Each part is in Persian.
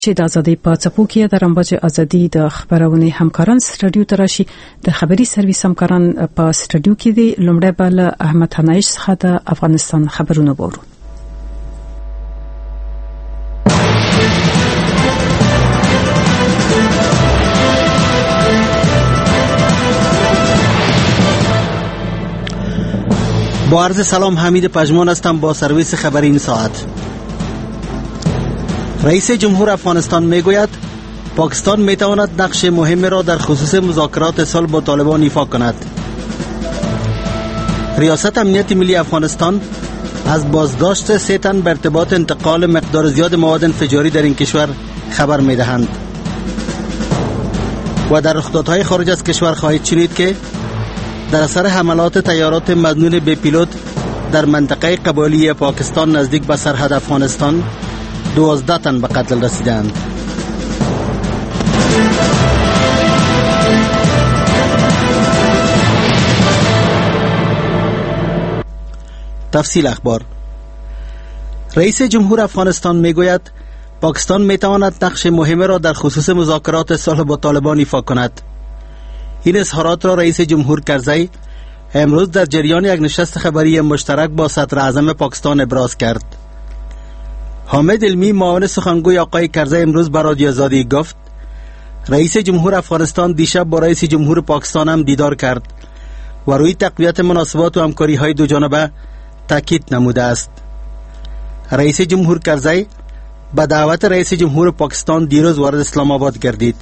چې د ازادي په څپو کې د رمباج ازادي د خبرونه همکاران سټډیو تراشي د خبري سرویس همکاران په سټډیو کې دي. لومړی بل احمد حنایش څخه د افغانستان خبرونه وورو. با عرض سلام، حمید پژمان هستم با سرویس خبری این ساعت. رئیس جمهور افغانستان میگوید پاکستان میتواند نقش مهمی را در خصوص مذاکرات صلح با طالبان ایفا کند. ریاست امنیت ملی افغانستان از بازداشت 3 تن به ارتباط انتقال مقدار زیاد مواد انفجاری در این کشور خبر میدهند. و در رخدادهای خارج از کشور خواهید شنید که در اثر حملات طیارات مظنون بی پیلوت در منطقه قبایلی پاکستان نزدیک به سرحد افغانستان 12 تن به قتل رسیدند. تفصیل اخبار. رئیس جمهور افغانستان میگوید پاکستان میتواند نقش مهمی را در خصوص مذاکرات صلح با طالبان ایفا کند. این اظهارات را رئیس جمهور کرزی امروز در جریان یک نشست خبری مشترک با صدر اعظم پاکستان ابراز کرد. حامد علمی معاون سخنگوی آقای کرزی امروز به رادیو آزادی گفت رئیس جمهور افغانستان دیشب با رئیس جمهور پاکستان هم دیدار کرد و روی تقویت مناسبات و همکاری های دو جانبه تاکید نموده است. رئیس جمهور کرزی به دعوت رئیس جمهور پاکستان دیروز وارد اسلام آباد گردید.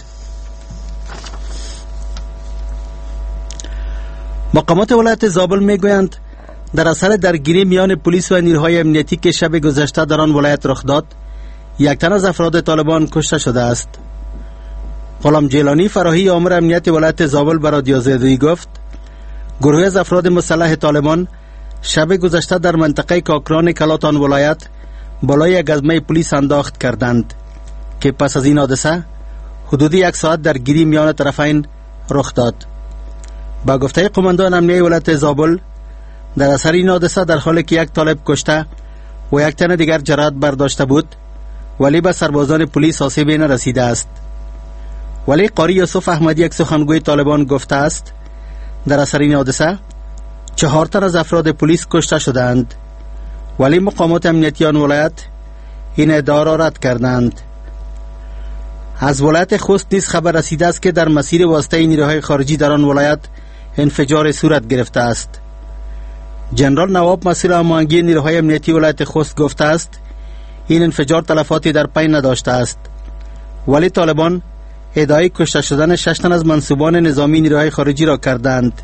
مقامات ولایت زابل میگویند در اثر درگیری میان پلیس و نیروهای امنیتی که شب گذشته در آن ولایت رخ داد، 1 تن از افراد طالبان کشته شده است. غلام جیلانی فراهی آمر امنیت ولایت زابل به رادیو آزادی گفت گروهی از افراد مسلح طالبان شب گذشته در منطقه کاکران کلات آن ولایت بالای یک گزمه پلیس انداخت کردند که پس از این حادثه حدود 1 ساعت درگیری میان طرفین رخ داد. با گفته قماندان امنیه ولایت زابل در اثر این حادثه در حالی که 1 طالب کشته و 1 تن دیگر جراحت برداشته بود ولی به سربازان پلیس آسیبی نرسیده است. ولی قاری یوسف احمدی یک سخنگوی طالبان گفته است در اثر این حادثه 4 تن از افراد پلیس کشته شدند، ولی مقامات امنیتی آن ولایت این ادعا را رد کردند. از ولایت خوست نیز خبر رسیده است که در مسیر واسطه نیروهای خارجی در آن ولایت انفجار صورت گرفته است. جنرال نواب مسئول هماهنگی نیروهای امنیتی ولایت خوست گفته است این انفجار تلفاتی در پی نداشته است، ولی طالبان ادعای کشته شدن 6 تن از منصوبان نظامی نیروهای خارجی را کردند.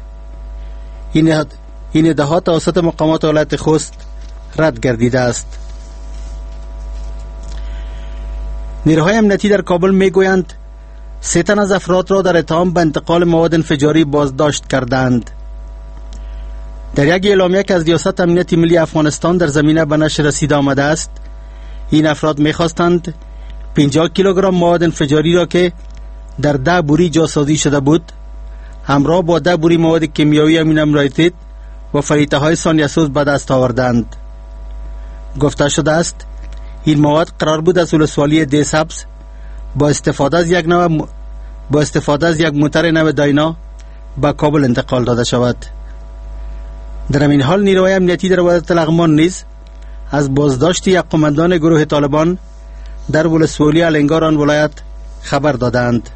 این ادعا توسط مقامات ولایت خوست رد گردیده است. نیروهای امنیتی در کابل میگویند 3 تن از افراد را در اتهام به انتقال مواد انفجاری بازداشت کردند. در یک اعلامیه که از ریاست امنیت ملی افغانستان در زمینه به نشر رسیده آمده است، این افراد میخواستند 50 کیلوگرم مواد انفجاری را که در 10 بوری جاسازی شده بود همراه با 10 بوری مواد کیمیایی امینو نایتریت و فریته های ثانیه‌سوز به دست آوردند. گفته شده است این مواد قرار بود از ولسوالی دی سبز با استفاده از یک موتر نو داینا به کابل انتقال داده شود. در این حال نیروهای امنیتی در ولایت لغمان نیز از بازداشت یک قماندان گروه طالبان در ولسوالی الینگار آن ولایت خبر دادند.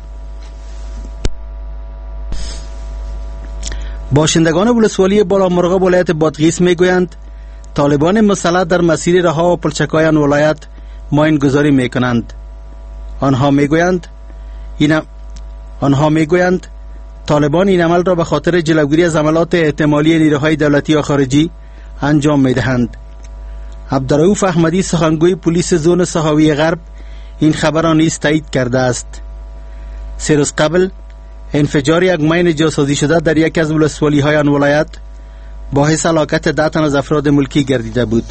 باشندگان ولسوالی بالامرغاب ولایت بادغیس میگویند طالبان مسلح در مسیر رها و پلچک‌های آن ولایت ماینگذاری میکنند. آنها میگویند طالبان این عمل را به خاطر جلوگیری از عملات احتمالی نیروهای دولتی و خارجی انجام میدهند. عبدالرؤوف احمدی سخنگوی پلیس زون صحاوی غرب این خبر را نیز تایید کرده است. 3 روز قبل انفجار یک ماین جاسازی شده در یکی از ولسوالی های آن ولایت باعث هلاکت 10 تن از افراد ملکی گردیده بود.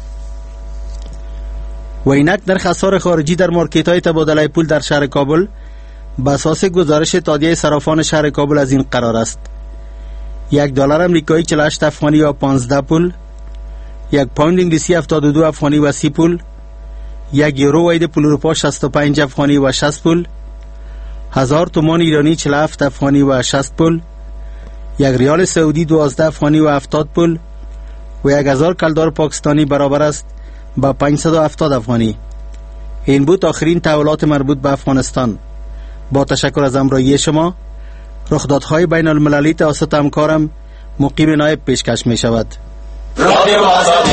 و اینک نرخ اسعار خارجی در مارکت های تبادله پول در شهر کابل به اساس گزارش اتحادیه صرافان شهر کابل از این قرار است: $1 امریکایی 48 افغانی و 15 پول، 1 پوند انگلیسی 72 افغانی و 30 پول، یک یورو وید پول اروپا 65 افغانی و 60 پول، 1000 تومان ایرانی 47 افغانی و 60 پول، یک ریال سعودی 12 افغانی و 70 پول و 1000 کلدار پاکستانی برابر است با 570 افغانی. این بود آخرین تحولات مربوط به افغانستان. با تشکر از همراهی شما. رخدادهای بین المللی توسط همکارم مقیم نایب پیشکش می شود. رادیو آزادی.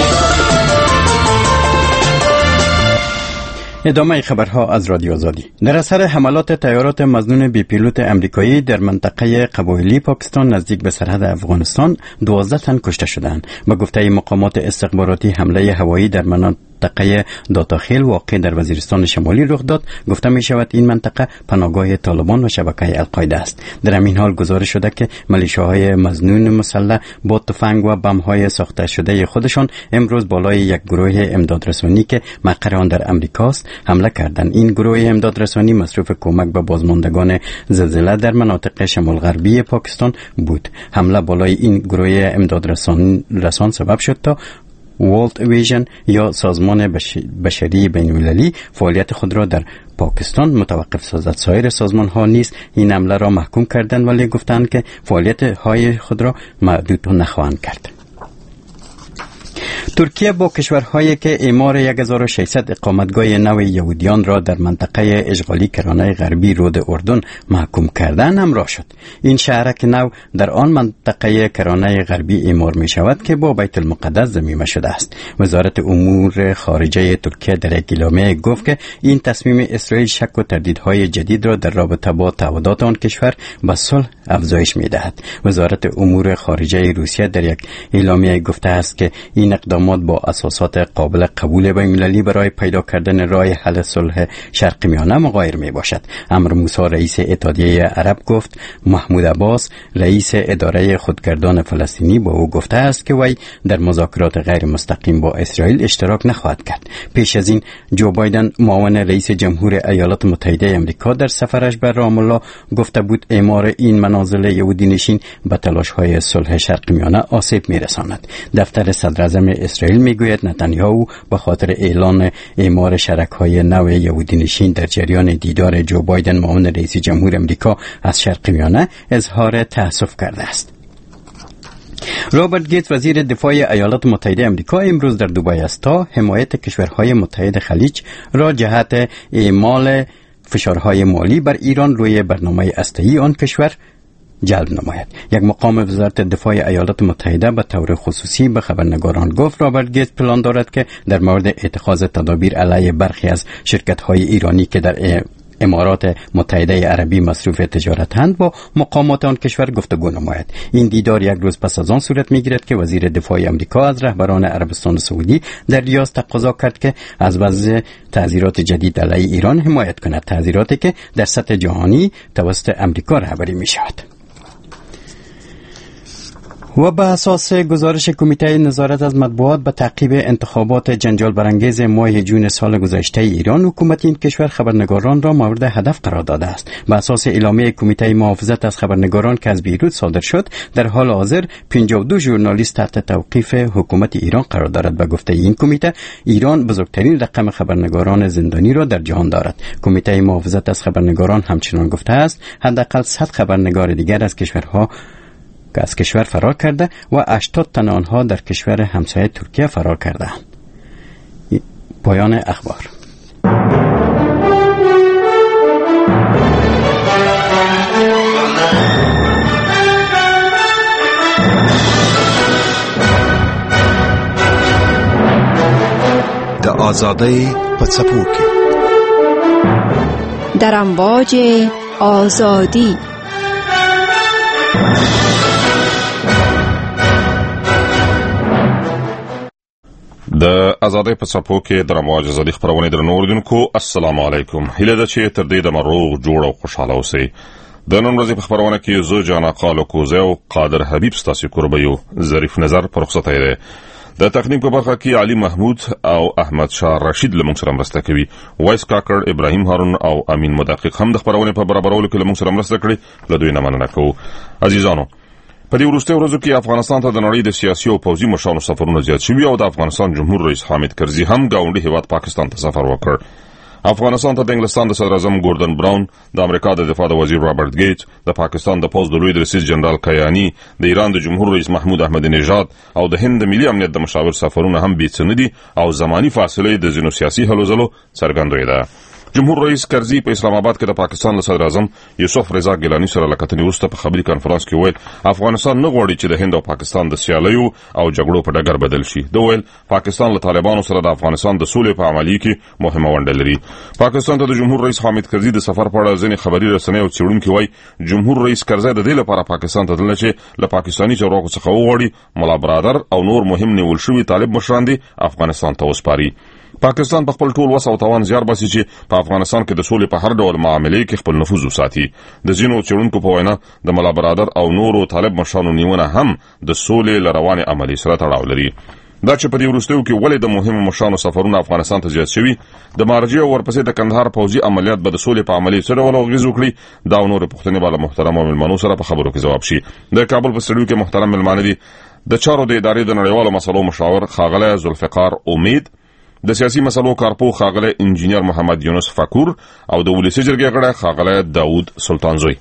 ادامه خبرها از رادیو آزادی. در اثر حملات طیارات مظنون بی پیلوت امریکایی در منطقه قبایلی پاکستان نزدیک به سرحد افغانستان 12 تن کشته شدند. به گفته مقامات استخباراتی حمله هوایی در منطقه داتاخیل واقع در وزیرستان شمالی رخ داد. گفته می شود این منطقه پناهگاه طالبان و شبکه القاعده است. در همین حال گزارش شده که میلیشیاهای مظنون مسلح با تفنگ و بم‌های ساخته شده خودشان امروز بالای یک گروه امدادرسانی که مقر آن در امریکاست حمله کردند. این گروه امدادرسانی مصروف کمک به بازماندگان زلزله در مناطق شمال غربی پاکستان بود. حمله بالای این گروه امدادرسان سبب شد تا ورلد ویژن یا سازمان بشری بین‌المللی فعالیت خود را در پاکستان متوقف سازد. سایر سازمان ها نیز این حمله را محکوم کردند ولی گفتند که فعالیت های خود را محدود نخواهند کرد. ترکیه با کشورهایی که اعمار 1600 اقامتگاه نو یهودیان را در منطقه اشغالی کرانه غربی رود اردن محکوم کردن همراه شد. این شهرک نو در آن منطقه کرانه غربی اعمار می شود که با بیت المقدس ضمیمه شده است. وزارت امور خارجه ترکیه در یک اعلامیه گفت که این تصمیم اسرائیل شک و تردیدهای جدید را در رابطه با تعهدات آن کشور به صلح افزایش می دهد. وزارت امور خارجه روسیه در یک اعلامیه گفته است که این اقدامات با اساسات قابل قبول بین‌المللی برای پیدا کردن راه حل صلح شرق میانه مغایر می باشد. عمرو موسی رئیس اتحادیه عرب گفت. محمود عباس رئیس اداره خودگردان فلسطینی با او گفته است که وی در مذاکرات غیر مستقیم با اسرائیل اشتراک نخواهد کرد. پیش از این جو بایدن معاون رئیس جمهور ایالات متحده آمریکا در سفرش به رام الله گفته بود اعمار این منازل یهودی نشین به تلاش‌های صلح شرق میانه آسیب می‌رساند. دفتر صدراعظم اسرائیل میگوید نتانیاهو به خاطر اعلان اعمار شرک‌های نو یهودی نشین در جریان دیدار جو بایدن معاون رئیس جمهور آمریکا از شرق میانه اظهار تأسف کرده است. رابرت گیتس وزیر دفاع ایالات متحده آمریکا امروز در دبی است تا حمایت کشورهای متحد خلیج را جهت اعمال فشارهای مالی بر ایران روی برنامه هسته‌ای آن کشور جلب نماید. یک مقام وزارت دفاع ایالات متحده به طور خصوصی به خبرنگاران گفت رابرت گیتس پلان دارد که در مورد اتخاذ تدابیر علیه برخی از شرکت‌های ایرانی که در امارات متحده عربی مصروف تجارتند با مقامات آن کشور گفتگو نماید. این دیدار یک روز پس از آن صورت می‌گیرد که وزیر دفاع آمریکا از رهبران عربستان سعودی در ریاض تقاضا کرد که از وضع تعزیرات جدید علیه ایران حمایت کند، تعزیراتی که در سطح جهانی توسط آمریکا رهبری می‌شود. و به اساس گزارش کمیته نظارت از مطبوعات به تعقیب انتخابات جنجال برانگیز ماه جون سال گذشته ایران، حکومت این کشور خبرنگاران را مورد هدف قرار داده است. به اساس اعلامیه کمیته محافظت از خبرنگاران که از بیروت صادر شد، در حال حاضر 52 ژورنالیست تحت توقیف حکومت ایران قرار دارد. به گفته این کمیته، ایران بزرگترین رقم خبرنگاران زندانی را در جهان دارد. کمیته محافظت از خبرنگاران همچنان گفته است حداقل 100 خبرنگار دیگر از کشور فرار کرده و 80 تن آنها در کشور همسایه ترکیه فرار کرده‌اند. پایان اخبار. د آزادۍ په څپو کې در امواج آزادی د آزادۍ په څپو کې د امواج آزادي خبرونه درنو اوریدونکو السلام علیکم. هیله ده چې تر دې د مروغ جوړ او خوشاله اوسئ. د نن ورځې په خبرونه کې زه جانا قالو کوزه او قادر حبیب ستاسو کوربیو ظریف نظر پر رخصتۍ ده. د تخنیک په برخه کې علي محمود او احمد شاه رشید له موږ سره مرسته کوي. وایس کاکړ ابراهیم هارون او امین مدقق هم د خبرونه په برابرولو کې له موږ سره مرسته کړې. له دوی نه مننه کوو. عزیزانو، په دې وروستیو ورځو کې افغانستان ته د نړۍ د سیاسي او پوځي مشرانو سفرونه زیات شوي او د افغانستان جمهور رئیس حامد کرزي هم ګاونډي هیواد پاکستان ته سفر وکړ. افغانستان ته د انګلستان د صدر اعظم ګوردن براون، د امریکا د دفاع د وزیر رابرټ ګیټس، د پاکستان د پوځ د لوی رئیس جنرال کیانی، د ایران د جمهور رئیس محمود احمدی نژاد او د هند د ملي امنیت د مشاور سفرونه هم بې څه نه دي او زماني فاصله د ځینو سیاسي هلو ځلو څرګندوي ده. جمهور رئیس کرزي په اسلام آباد کې د پاکستان له صدر اعظم یوسف رضا ګیلانی سره لکتنې وروسته په خبري کانفرنس کې ویل افغانستان نه غواړي چې د هند او پاکستان د سیالیو او جګړو په ډګر بدل شي. دوی ویل پاکستان له طالبانو سره د افغانستان د سولې په عملي کې مهمه ونډه لري. پاکستان ته د جمهور رئیس حامد کرزي د سفر په اړه ځینې خبري رسنۍ او څېړونکي وایي جمهور رئیس کرزي د دې لپاره پاکستان ته تللی چې له پاکستاني چارواکو څخه وغواړي ملا برادر او نور مهم نیول شوي طالب مشران دي افغانستان ته وسپاري. پاکستان په خپل ټول وس او توان زیار باسي چې په افغانستان کې د سولې په هر ډول معاملې کې خپل نفوذ وساتي. د ځینو څېړونکو په وینا د ملا برادر او نورو طالب مشرانو نیونه هم د سولې له روانې عملي سره تړاو لري. دا چې په دې وروستیو کې ولې د مهمو مشرانو سفرونه افغانستان ته زیات شوي، د مارجې او ورپسې د کندهار پوځي عملیات به د سولې په عملي څه ډول اغېز وکړي، دا او نورې پوښتنې به له محترمو مېلمنو سره په خبرو کې ځواب شي. د کابل په سټډیو کې محترم مېلمانه دي د چارو د ادارې د نړیوالو مسلو مشاور ښاغلی ذوالفقار امید، د سیاسي مسلو کارپو ښاغلی انجینیر محمد یونس فکور او د ولسی جرګې غړی ښاغلی داوود سلطانزوی.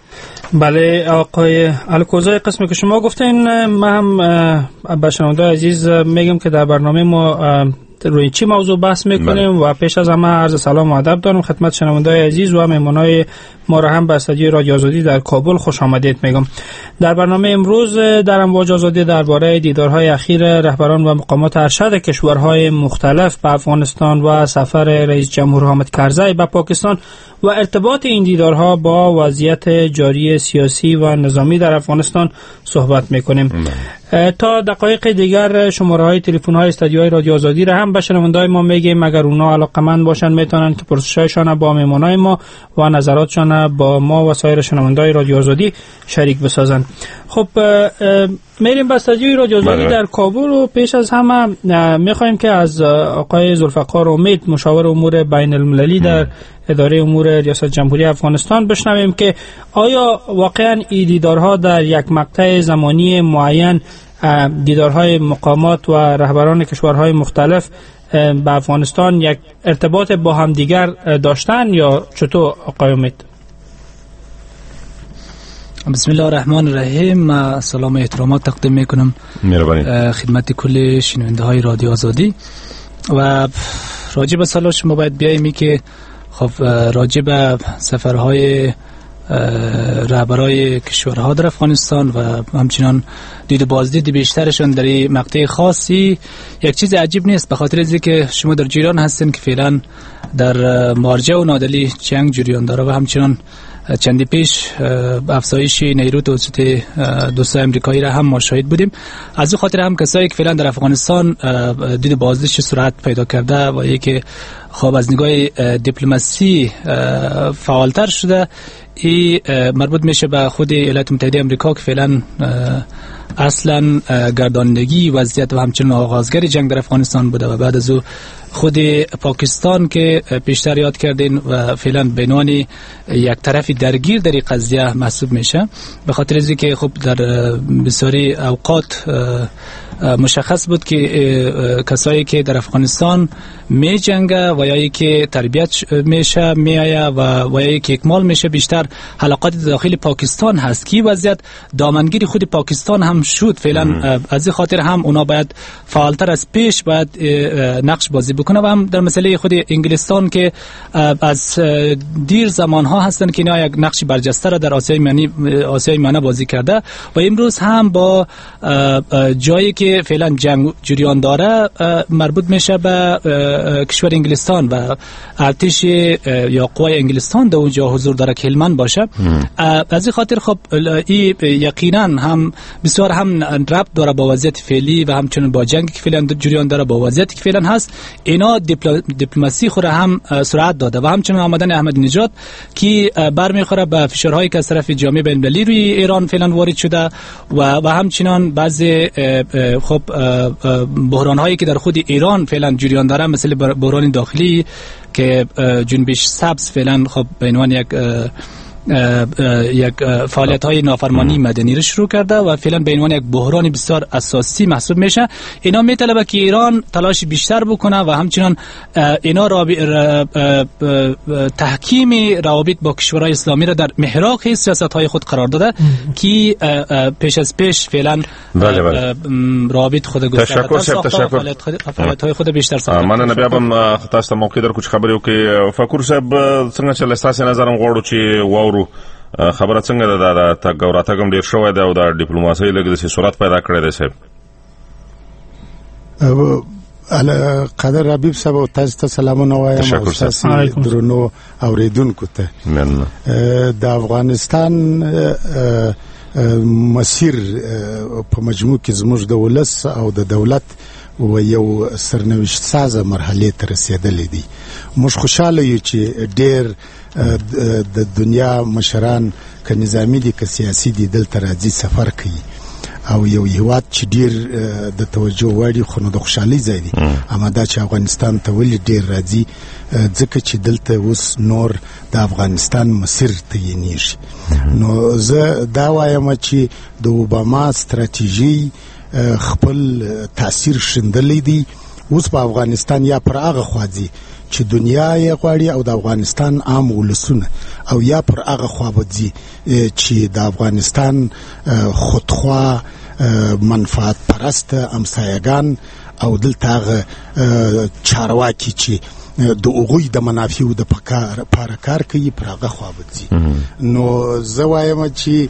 بله آقای الکوزای، قسمی که شما گفتین من هم به شنونده عزیز میگم که در برنامه ما روی چی موضوع بحث میکنیم و پیش از همه عرض سلام و ادب دارم خدمت شنونده‌های عزیز و مهمانای ما را هم به استودیوی رادیو آزادی در کابل خوش آمدید میگم. در برنامه امروز در امواج آزادی درباره دیدارهای اخیر رهبران و مقامات ارشد کشورهای مختلف به افغانستان و سفر رئیس جمهور حامد کرزی به پاکستان و ارتباط این دیدارها با وضعیت جاری سیاسی و نظامی در افغانستان صحبت میکنیم. تا دقایق دیگر شماره‌های تلفن‌های استودیوهای رادیو آزادی را هم به شنونده‌های ما میگیم اگر اونها علاقه‌مند باشن میتونن که پرسش‌هایشان با مهمانای ما و نظراتشان با ما و سایر شنونده‌های رادیو آزادی شریک بسازن. خب میریم به استودیوی رادیو آزادی در کابل و پیش از همه میخوایم که از آقای ذوالفقار امید مشاور امور بین المللی در اداره امور ریاست جمهوری افغانستان بشنویم که آیا واقعا این دیدارها در یک مقطع زمانی معین دیدارهای مقامات و رهبران کشورهای مختلف به افغانستان یک ارتباط با هم دیگر داشتن یا چطور آقای امید؟ بسم الله الرحمن الرحیم. سلام و احترامات تقدیم میکنم خدمت کل شنونده های رادیو آزادی و راجع به سوال شما باید بیاییم که خب راجع به سفرهای رهبرای کشورها در افغانستان و همچنان دید بازدید بیشترشون در این مقطع خاصی یک چیز عجیب نیست، به خاطر اینکه شما در جریان هستین که فعلا در مارجه و نادلی جنگ جریان داره و همچنان چندی پیش افزایش نیرو توسط دوستان امریکایی را هم ما شاهد بودیم. از این خاطر هم کسایی که فعلا در افغانستان دید بازدیدش سرعت پیدا کرده و یکی خب از نگاه دیپلماسی فعالتر شده، این مربوط میشه به خود ایالات متحده آمریکا که فعلا اصلا گردانندگی وضعیت و همچنین آغازگر جنگ در افغانستان بوده و بعد از او خود پاکستان که پیشتر یاد کردین و فعلا به عنوان یک طرف درگیر در این قضیه محسوب میشه، به خاطر از اینکه خب در بسیاری اوقات مشخص بود که کسایی که در افغانستان می جنگه و یا که تربیت میشه میآیه و یا که اکمال میشه بیشتر حلقات داخل پاکستان هست که وضعیت دامنگیری خود پاکستان هم شد فعلا. از این خاطر هم اونا باید فعالتر از پیش باید نقش بازی بکنه و هم در مسئله خود انگلستان که از دیر زمان ها هستن که اینا یک نقش برجسته را در آسیای میانه بازی کرده و امروز هم با جایی که فعلا جنگ جریان داره مربوط میشه به کشور انگلستان و ارتش یا قوای انگلستان در اونجا حضور داره که هلمند باشه. از این خاطر خب این یقینا هم بسیار هم ربط داره با وضعیت فعلی و همچنین با جنگی که فعلا جریان داره با وضعیتی که فعلا هست. اینا دیپلماسی خود هم سرعت داده و همچنین آمدن احمدی نژاد که برمیخوره به فشارهایی که از طرف جامعه بین‌المللی روی ایران فعلا وارد شده و همچنین بعضی خب بحران هایی که در خود ایران فعلا جریان داره، مثل بحران داخلی که جنبش سبز فعلا خب به عنوان یک یک فعالیت های نافرمانی مدنی رو شروع کرده و فعلا به عنوان یک بحران بسیار اساسی محسوب میشه. اینا میطلبه که ایران تلاش بیشتر بکنه و همچنان اینا تحکیم روابط با کشورهای اسلامی را در محراق سیاست های خود قرار داده که پیش از پیش فعلا روابط خود گسترده ساخته و فعالیت های خود بیشتر ساخته. من بیا بم تاسو موقع در کوم خبرې وکي فکر صاحب څنګه چې لاساسي نظرم غواړو چې واورو خبره څنګه ده د تګوراتګم ډیر شوې ده او د ډیپلوماسۍ لګ د صورت پیدا کړې ده صاحب. علی قدر ربیب صاحب او تاسو ته سلامونه وایم او تاسو درنو اوریدونکو ته. د افغانستان مسیر په مجموع کې زموږ د ولس او د دولت و یو سرنوشت سازه مرحله ته رسیدلې دي. موږ خوشاله یو چې ډېر د دنیا مشران که نظامی دي که سیاسي دي دلته راځي سفر کوي او یو هیواد چې ډېر د توجه وړ خو نو د خوشحالۍ ځای دی. اما دا چې افغانستان ته ولې ډېر راځي ځکه چې دلته اوس نور د افغانستان مسیر تعیینېږي. نو زه دا وایم چې د اوباما ستراتیژي خپل تاثیر شندلی دی. اوس په افغانستان یا پر هغه خوا ځي چې دنیا یې غواړي او د افغانستان عام ولسونه او یا پر هغه خوا به ځي چې د افغانستان خودخوا منفعت پرست امسایگان او دلته هغه چارواکي چې د هغوی د منافعو د پاره کار کوي پر هغه خوا به ځي. نو زه وایم چې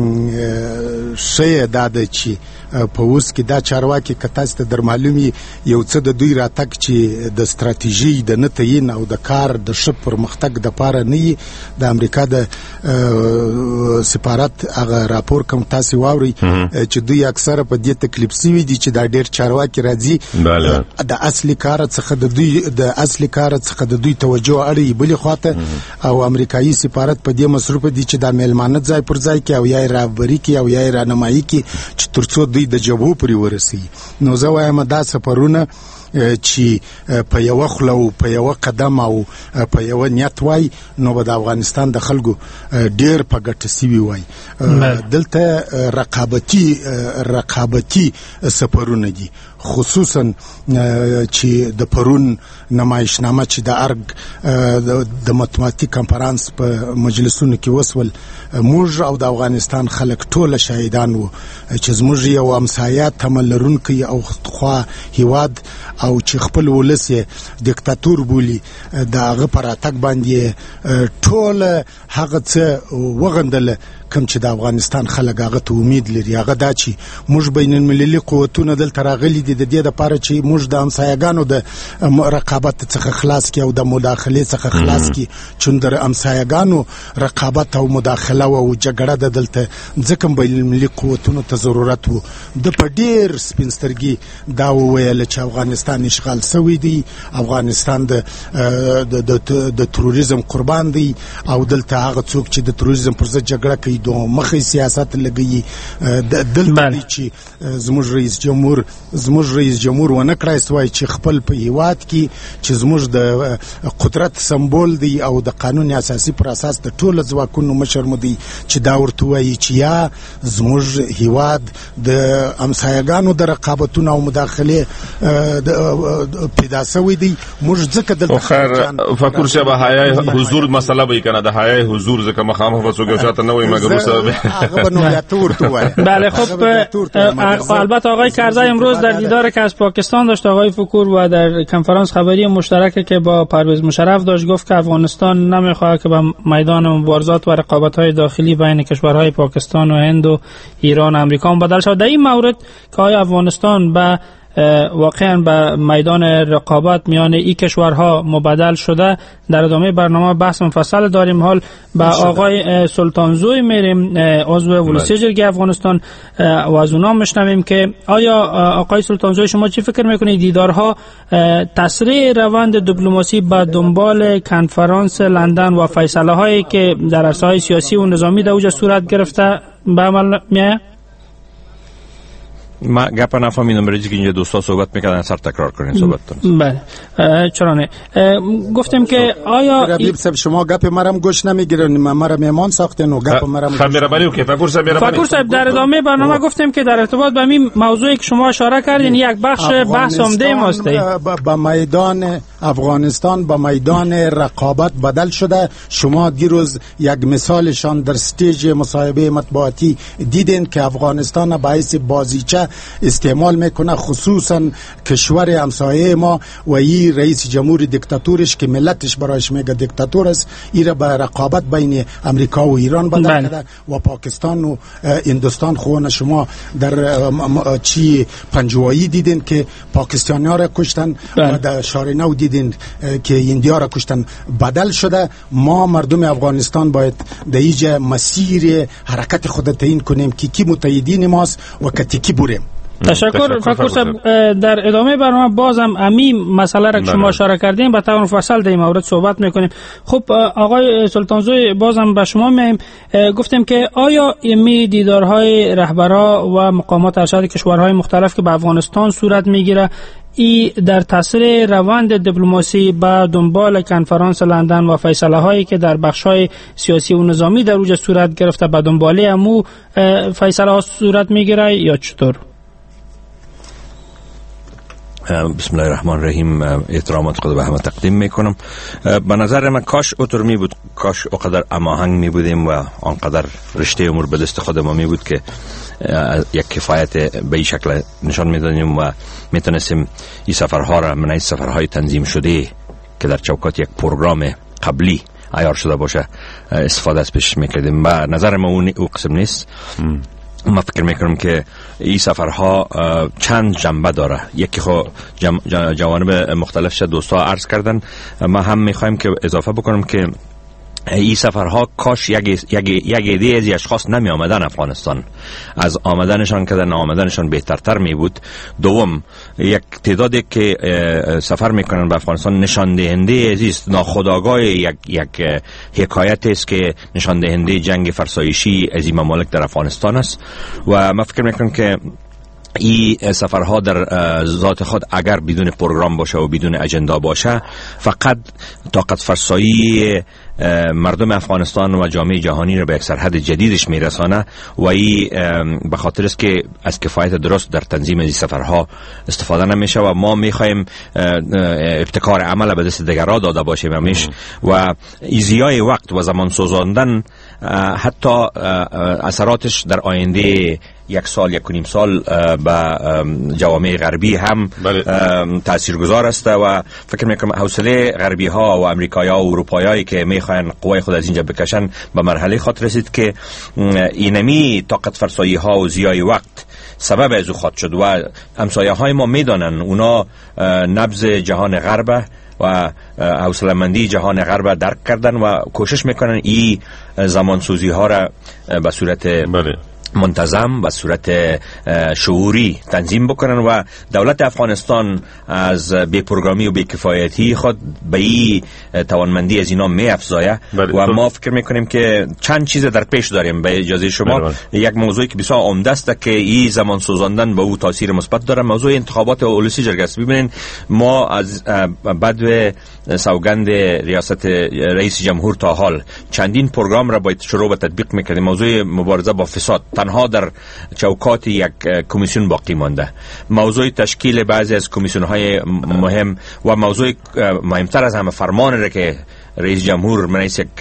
ښه دا ده چې په اوس کې دا چارواکي که تاسو ته در معلومي یو څه د دوی راتګ چې د ستراتیژي د نه تعیین او د کار د ښه پرمختګ دپاره نه وي. د امریکا د سفارت هغه راپور کوم تاسو واورئ چې دوی اکثره په دې تکلیف سوي دي چې دا ډېر چارواکي راځي د اصلي کار څخه د دوی توجه اړوي بلې خواته او امریکایي سفارت په دې مصروف دي چې دا میلمانه ځای پر ځای کې او یا یې رهبري کې او یا یې رهنمایي کې چې تر څو دوی د جبهو پورې ورسوي. نو زه وایم دا سفرونه چې په یو خوله او په یو قدم او په یو نیت وای نو به د افغانستان د خلکو ډیر په ګټه سوي وای. دلته رقابتي سفرونه دي خصوصا چې د پرون نمایشنامه چې د ارګ د مطبوعاتي کنفرانس په مجلسونو کې وسول موږ او د افغانستان خلک ټول شاهدان وو چې زموږ یو همسایه تمه لرونکی او خوا هیواد او چې خپل ولس یې دیکتاتور بولي د هغه په راتګ باندې ټول هغه څه وغندله کوم چې د افغانستان خلک هغه ته امید لري. هغه دا چې موږ بین المللي قوتونه دلته راغلي دي د دې دپاره چې موږ د همسایګانو د رقابت څخه خلاص کړي او د مداخلې څخه خلاص کړي چې د همسایګانو رقابت او مداخله او جګړه د دلته ځکه بین المللي قوتونو ته ضرورت وو. د په ډېر سپین سترګي دا وویل چې افغانستان اشغال سوی دی، افغانستان د تروریزم قربان دی او دلته هغه څوک چې د تروریزم پر ضد جګړه کوي دوه مخې سیاست لګي دلته دی چې زموږ رئیس جمهور ونه کړای سوای چې خپل په هیواد کې چې زموږ د قدرت سمبول دی او د قانون اساسي پر اساس د ټولو ځواکونو مشر مو دی چې دا ورته وایي چې یا زموږ هیواد د همسایګانو د رقابتونو او مداخله پیدا سوی دی. موږ ځکه دلته فکر شه به حیا حضور مسله به کنه د حیا حضور ځکه مخامخ وڅوګه چاته نه وای مګر هغه نو یاتور تو وای. بله خب البته آقای کرزی امروز در دیدار که از پاکستان داشت آقای فکور و در کنفرانس خبری مشترک که با پرویز مشرف داشت گفت که افغانستان نمیخواهد که به میدان مبارزات و رقابت‌های داخلی بین کشورهای پاکستان و هند و ایران و امریکا بدل شود. در این مورد که آیا افغانستان به واقعا به میدان رقابت میان این کشورها مبادل شده، در ادامه برنامه بحث مفصل داریم. حال به آقای سلطانزوی میریم، عضو ولسی جرگه افغانستان، و از اونا میشنویم که آیا آقای سلطانزوی شما چی فکر میکنید دیدارها تسریع روند دیپلماسی به دنبال کنفرانس لندن و فیصله هایی که در عرصه‌های سیاسی و نظامی در اوج صورت گرفته به عمل میآید؟ ما گپ نفهمیدم برای که اینجا دوستا صحبت میکردن سر تکرار کنین صحبتتون. بله چرا نه. گفتم که آیا ربیب صاحب شما گپ مرام گوش نمیگیرین، مرا مهمان ساختین و گپ مرام خبر بلیو که فکر صاحب در ادامه برنامه گفتم که در ارتباط به این موضوعی که شما اشاره کردین یک بخش بحث عمده ماست. با میدان افغانستان با میدان رقابت بدل شده. شما دیروز یک مثالشان در استیج مصاحبه مطبوعاتی دیدین که افغانستان باعث بازیچه استعمال میکنه، خصوصا کشور همسایه ما و این رئیس جمهور دیکتاتورش که ملتش برایش میگه دیکتاتور است، ایره به رقابت بین امریکا و ایران بدل کرده و پاکستان و هندوستان. خونه شما در چی پنجوایی دیدین که پاکستانی‌ها را کشتن و در شهر نو دیدین که هندی‌ها را کشتن. بدل شده. ما مردم افغانستان باید در اینجا مسیر حرکت خود تعیین کنیم که کی متحدین ماست و کی بریم. تشکر فکر صاحب. در ادامه برنامه بازم امی مسئله را که شما اشاره کردیم به طور مفصل در این مورد صحبت میکنیم. خب آقای سلطانزوی بازم به شما میایم. گفتیم که آیا امی دیدارهای رهبرا و مقامات ارشد کشورهای مختلف که به افغانستان صورت میگیره ای در تاثیر روند دیپلماسی با دنبال کنفرانس لندن و فیصله هایی که در بخش های سیاسی و نظامی در اوج صورت گرفته به دنبال امو فیصله ها صورت میگیره یا چطور؟ بسم الله الرحمن الرحیم. احترامات خود به همه تقدیم میکنم. به نظر من کاش اوتر می بود، کاش اونقدر هماهنگ می بودیم و آنقدر رشته امور به دست خود ما می بود که یک کفایت به این شکل نشان میدادیم و میتونستیم این سفرها را من این سفرهای تنظیم شده که در چوکات یک پروگرام قبلی عیار شده باشه استفاده از پیش میکردیم. و نظر ما اون قسم نیست. ما فکر میکنم که این سفرها چند جنبه داره. یکی خو جوانب مختلف دوستا عرض کردن. ما هم میخوایم که اضافه بکنم که این سفرها کاش یک عده از اشخاص نمی آمدن افغانستان، از آمدنشان که در آمدنشان بهترتر می بود. دوم، یک تعدادی که سفر میکنن به افغانستان نشان دهنده عزیز ناخودآگاه یک حکایت است که نشان دهنده جنگ فرسایشی از این ممالک در افغانستان است. و من فکر میکنم که این سفرها در ذات خود اگر بدون پروگرام باشه و بدون اجندا باشه فقط طاقت فرسایی مردم افغانستان و جامعه جهانی را به یک سرحد جدیدش میرسانه و این به خاطر است که از کفایت درست در تنظیم این سفرها استفاده نمیشه و ما میخوایم ابتکار عمل به دست دیگران داده باشیم همیشه و ایزیای وقت و زمان سوزاندن حتی اثراتش در آینده یک سال یک و نیم سال به جوامع غربی هم تاثیرگذار است و فکر میکنم حوصله غربی ها و امریکایی ها و اروپایی که میخواین قوای خود از اینجا بکشن به مرحله خاطر رسید که اینمی طاقت فرسایی ها و ضیاع وقت سبب از او خواهد شد و همسایه های ما میدانن اونا نبض جهان غرب و حوصله‌مندی جهان غرب درک کردن و کوشش میکنن این زمانسوزی ها را به صورت منتظم و صورت شعوری تنظیم بکنن و دولت افغانستان از بی پروگرامی و بی کفایتی خود به این توانمندی از اینا می افزایه و ما فکر میکنیم که چند چیز در پیش داریم. به اجازه شما یک موضوعی که بسیار عمده است که این زمان سوزاندن به او تاثیر مثبت داره، موضوع انتخابات اولوسی جرگه است. ببینید ما از بعد سوگند ریاست رئیس جمهور تا حال چندین پروگرام را باید شروع به تطبیق میکردیم. موضوع مبارزه با فساد تنها در چوکات یک کمیسیون باقی مانده. موضوع تشکیل بعضی از کمیسیون های مهم و موضوع مهمتر از همه فرمان را که رئیس جمهور منیس یک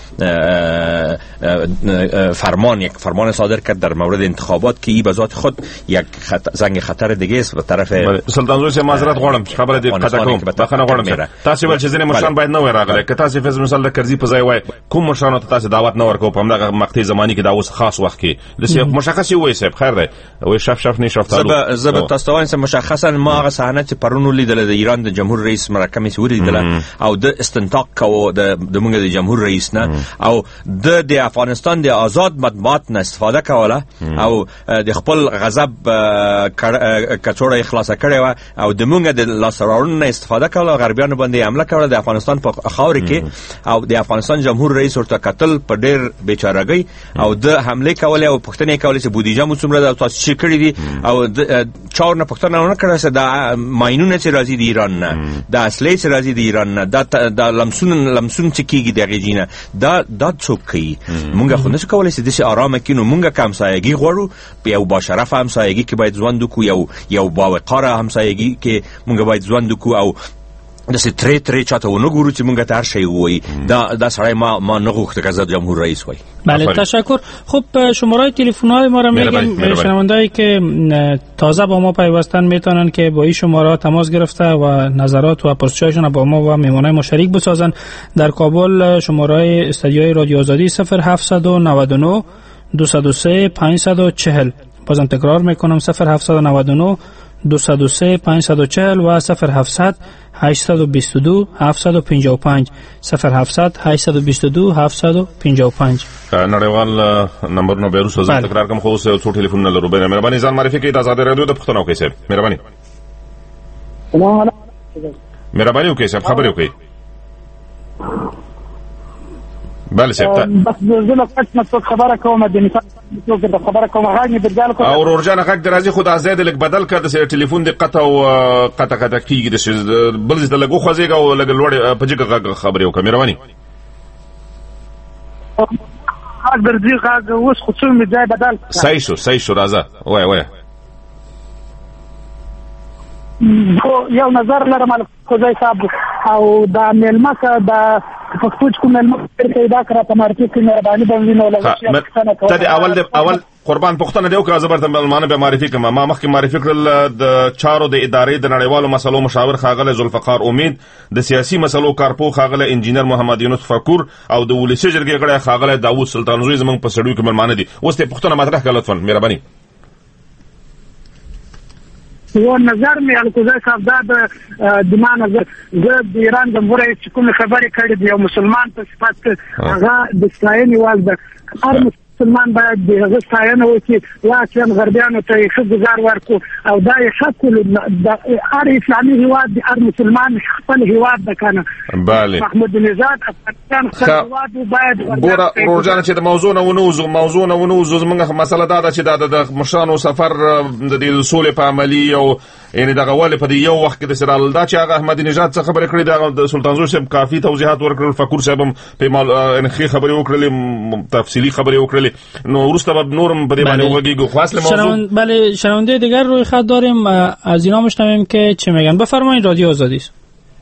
فرمان صادر کرد در مورد انتخابات که ای به ذات خود یک زنگ خطر دیگه است به طرف سلطان زوی معذرت غواړم خبره دې قطع کوم بخښنه غواړم تاسو ول چې ځینې مشران باید نه وای راغلي که تاسو فیض مثال د کرزي په ځای وای کوم مشرانو ته تاسو دعوت نه ورکو په همدغه مقطع زماني کې دا اوس خاص وخت کې د مشخص وای صاحب خیر دی وای شف نه شفتالو زب تاسو وایي مشخصا ما هغه صحنه چې پرونو لیدل د ایران د جمهور رئیس مرکه می سوري لیدل او د استنتاق کو او د موږ د جمهور رئیس نه او د افغانستان د آزاد مطبوعات نه استفاده کوله او د خپل غضب کڅوړه خلاصه کړې و او د موږ د لاسوارونو نه استفاده کوله، غربیانو باندې حمله کوله د افغانستان په خاور کې او د افغانستان جمهور رئیس ورته قتل په ډېر بیچارهګۍ او د حمله کولې او پښتنې کولې چې بودیجه مو څومره د تاسو چې کړې دي او چاور نه پښتنه نه کړه چې د ماینونه چې راځي د ایران نه، د اصلي چې راځي د ایران نه، د لمسون چې کیږي د غیجینه دا څوک کوي. مونږ خو نشو کولای چې د آرامه کینو، مونږ کم سایګي غواړو، په یو باشرف همسایګي کې باید ژوند وکړو، یو باوقاره همسایګي کې مونږ باید ژوند وکړو او د سترې چاته ونه ګورو چې مونږ ته هر شی وایي. دا سړی ما نه غوښته که زه جمهور رئیس وای. بله تشکر. خب شماره تلفن‌های ما را میگیم، شنوندهایی که تازه با ما پیوستن میتونن که با این شماره تماس گرفته و نظرات و پرسش‌هاشون با ما و مهمانای ما شریک بسازن. در کابل شماره استودیوی رادیو آزادی 0799 203 540. بازم تکرار میکنم 0799 203 540 و 0700 822 755 0700 822 755. نړیوال نمبرونه به روسو زه تکرار کوم، خو اوس یو څو ټلیفونونه لرو. به مهرباني ځان معرفي کړئ. د آزاد رادیو د پښتنو کې صاحب مهرباني. مهرباني وکړئ صاحب، خبرې وکړئ. بله صاحب بس زه له پښتنه خبره کوم، د مثال د خبره کوم هغه برجال کو او ورجانه حق درازي خو د ازاد لک بدل کړ د ټلیفون د قطع او قطع کیږي د بل ځای ته لګو خوځيږي او لګ لوړ په جګه خبرې وکړه. مهرباني حق درځي غاګ اوس خو څو می ځای بدل. صحیح شو راځه وای یو نظر لرم خوځای صاحب او دا ملمکه دا پښتوچ کوم ملمکه پیدا کړه په مارکیټ کې مهرباني باندې نو لږه ته اول قربان پښتنه دیو که زبر ته ملمانه به معرفي کما ما مخکې معرفي کړل د چارو د ادارې د نړیوالو مسلو مشاور خاغله ذوالفقار امید، د سیاسي مسلو کارپو خاغله انجینر محمد یونس فقور او د ولسی جرګې غړی خاغله داوود سلطانزوی زمنګ په سړیو کې ملمانه دي. اوس ته پښتنه مطرح کړه لطفا مهرباني. یو نظر می الکوزای صاحب دا د ما نظر د ایران د مورې چې کوم خبرې کړې دی او مسلمان په صفت هغه د ستاینې واز د مسلمان باید د هغه ستاینه وکړي، واکن غربیانو ته ښه ګزار ورکړو او دا یې حق د هر اسلامي هیواد د هر مسلمان خپل هیواد د کنه. بله محمود نژاد افغانستان خپل هیواد باید ګوره روزانه چې د موضوع نه ونوزو زمونږ مسله دا ده چې د مشرانو سفر د سولې په عملي او یعنی دغه ول په یو وخت کې د سرال دا چې هغه احمدی نژاد څخه خبرې کړې د سلطانزوی صاحب کافي توضیحات ورکړل، فقور صاحب هم په ان خبرې وکړلې، تفصیلی خبرې وکړلې، نو وروسته به نورم په دې باندې وګیږو. خاص موضوع بله شنونده دیگر روی خط داریم، از اینا میشنویم که چه میگن. بفرمایید رادیو آزادی است.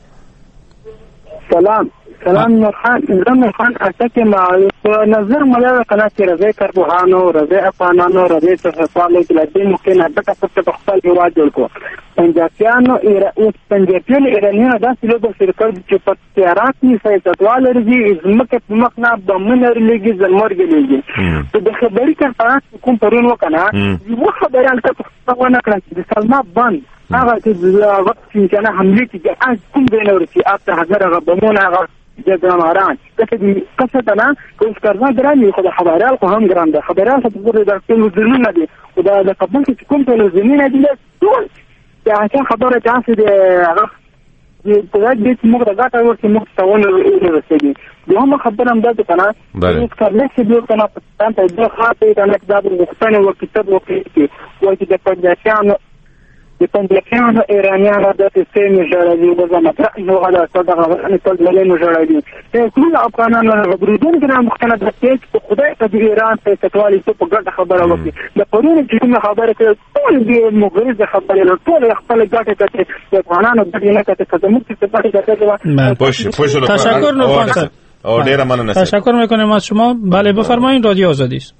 سلام نورخان اساس ما نظر مله قناه رضای کربوهانو رضای افغانانو رضای صفالو کې ممکن هغه څه په خپل هیواد جوړ کو پنجابیانو پنجابیان ایرانیانو داسې لوګو شرکت چې په تیارات کې سیاستوال رځي زمکه په مخنا بمنر لګي زمرګ لګي ته د خبرې کنفرانس کوم پرون وکنه یو خبره البته ونه کړم چې سلمان بند هغه چې وخت چې نه حمله کې از کوم دینور چې اته هغه بمونه هغه جګړهماران کسه نه کوم کارونه ګرامي خو د خبرال خو هم ګرام ده خبرال څه د ټول زمینه دي او د قبل کې کوم ټول زمینه دي ټول دا څه خبره تاسو دې هغه په دې چې موږ راځو ورته موږ تاونه ورسېږي دوه خبره هم ده کنه چې کارل چې دوی کنه په تاسو د خاطر کنه دا د مختنه او کتاب وکړي او چې د پنجابیانو ایرانیانو د سیمې جوړوي او زموږ نو غلا څنګه نه ټول ملي جوړوي ټول افغانانو غبرودون ګرام مختنه د چې خدای ته د ایران په تکوالي څه په ګډه خبره وکړي د پرون چې کوم خبره کوي ټول دې مغرض خبره له ټول خپل ګټه کوي د افغانانو د دې نه کوي چې موږ څه پاتې کوي. تشکر نورخان صاحب او ډیر مننه. تشکر میکنم از شما. بله بفرمایید رادیو آزادی است.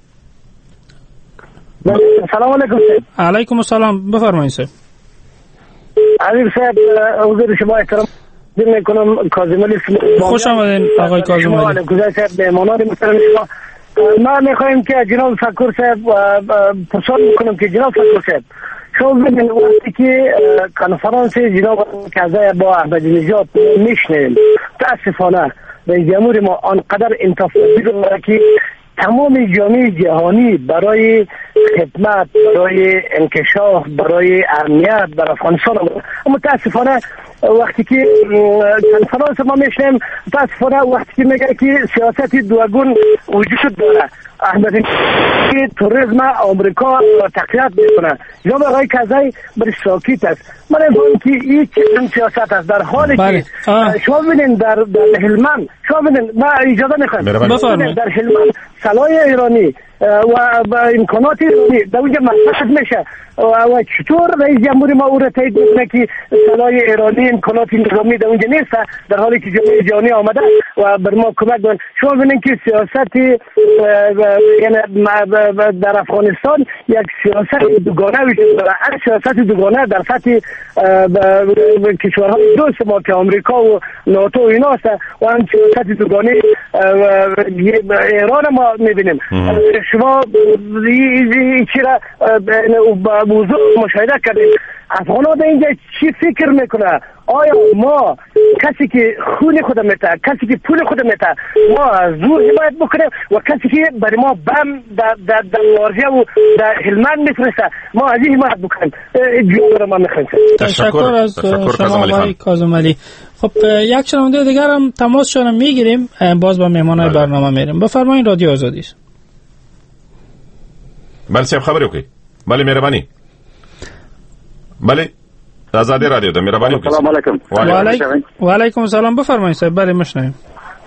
سلام علیکم. علیکم السلام. بفرمایید صاحب. عزیز صاحب حضور شما احترام میکنم. کاظم علی خوش آمدین آقای کاظم علی. گذار صاحب مهمان محترم شما. ما میخوایم که جناب فقور صاحب پرسان میکنم که جناب فقور صاحب شما ببینید وقتی که کنفرانس جناب کذای با احمدی نژاد میشنیم تاسفانه رئیس جمهور ما آنقدر انتفاضی داره که تمام جامعه جهانی برای خدمت، برای انکشاف، برای امنیت در افغانستان متاسفانه وقتی که کنفرانس ما میشنیم متاسفانه وقتی که میگه که سیاست دوگون وجود داره احمد که توریسم آمریکا تقویت میکنه یا آقای کازای برش ساکت است. من میگم که این چه سیاست است در حالی که شما ببینید در هلمند شما ببینید ما اجازه میخوایم در هلمند سلاح ایرانی و امکانات ایرانی در اونجا مصرف میشه و چطور رئیس جمهور ما او را تایید میکنه که سلاح ایرانی امکانات نظامی در اونجا نیست در حالی که جامعه جهانی آمده و بر ما کمک کنه. شما ببینید که سیاست یعنی در افغانستان یک سیاست دوگانه وجود داره. هر سیاست دوگانه در سطح کشورهای دوست ما که آمریکا و ناتو و اینا است و هم سیاست دوگانه ایران ما میبینیم. شما چی را موضوع مشاهده کردیم افغانان اینجا چی فکر میکنه؟ آیا ما کسی که خون خود میته کسی که پول خود میته ما زور حمایت بکنیم و کسی که برای ما بم در وارجه و در هلمند میفرسته ما از این حمایت بکنیم؟ جواب ما میخوایم. تشکر از شما آقای کاظم علی. خب یک شنونده دیگر هم تماسشون میگیریم باز با مهمانای برنامه میریم. بفرمایید رادیو آزادی است. بله صاحب خبری وکړئ. بله مهرباني. بله آزادی رادیو ده مهرباني وکړئ. السلام علیکم. و علیکم السلام. بفرمایید صاحب. بله مشنویم.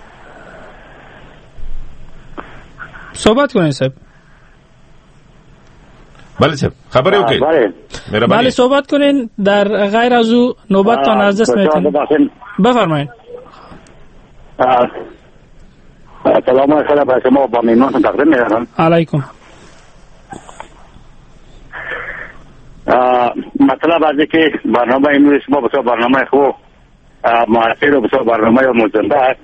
صحبت کنید صاحب. بله صاحب خبری وکړئ. مهرباني. بله صحبت کنین در غیر از او نوبتتان از دست میتونید. بفرمایید. سلام علیکم به شما با مهمانتون تقدیم می‌کنم. علیکم. مطلب از که برنامه امروز شما بسیار برنامه خوب موثر و بسیار برنامه مزنده است.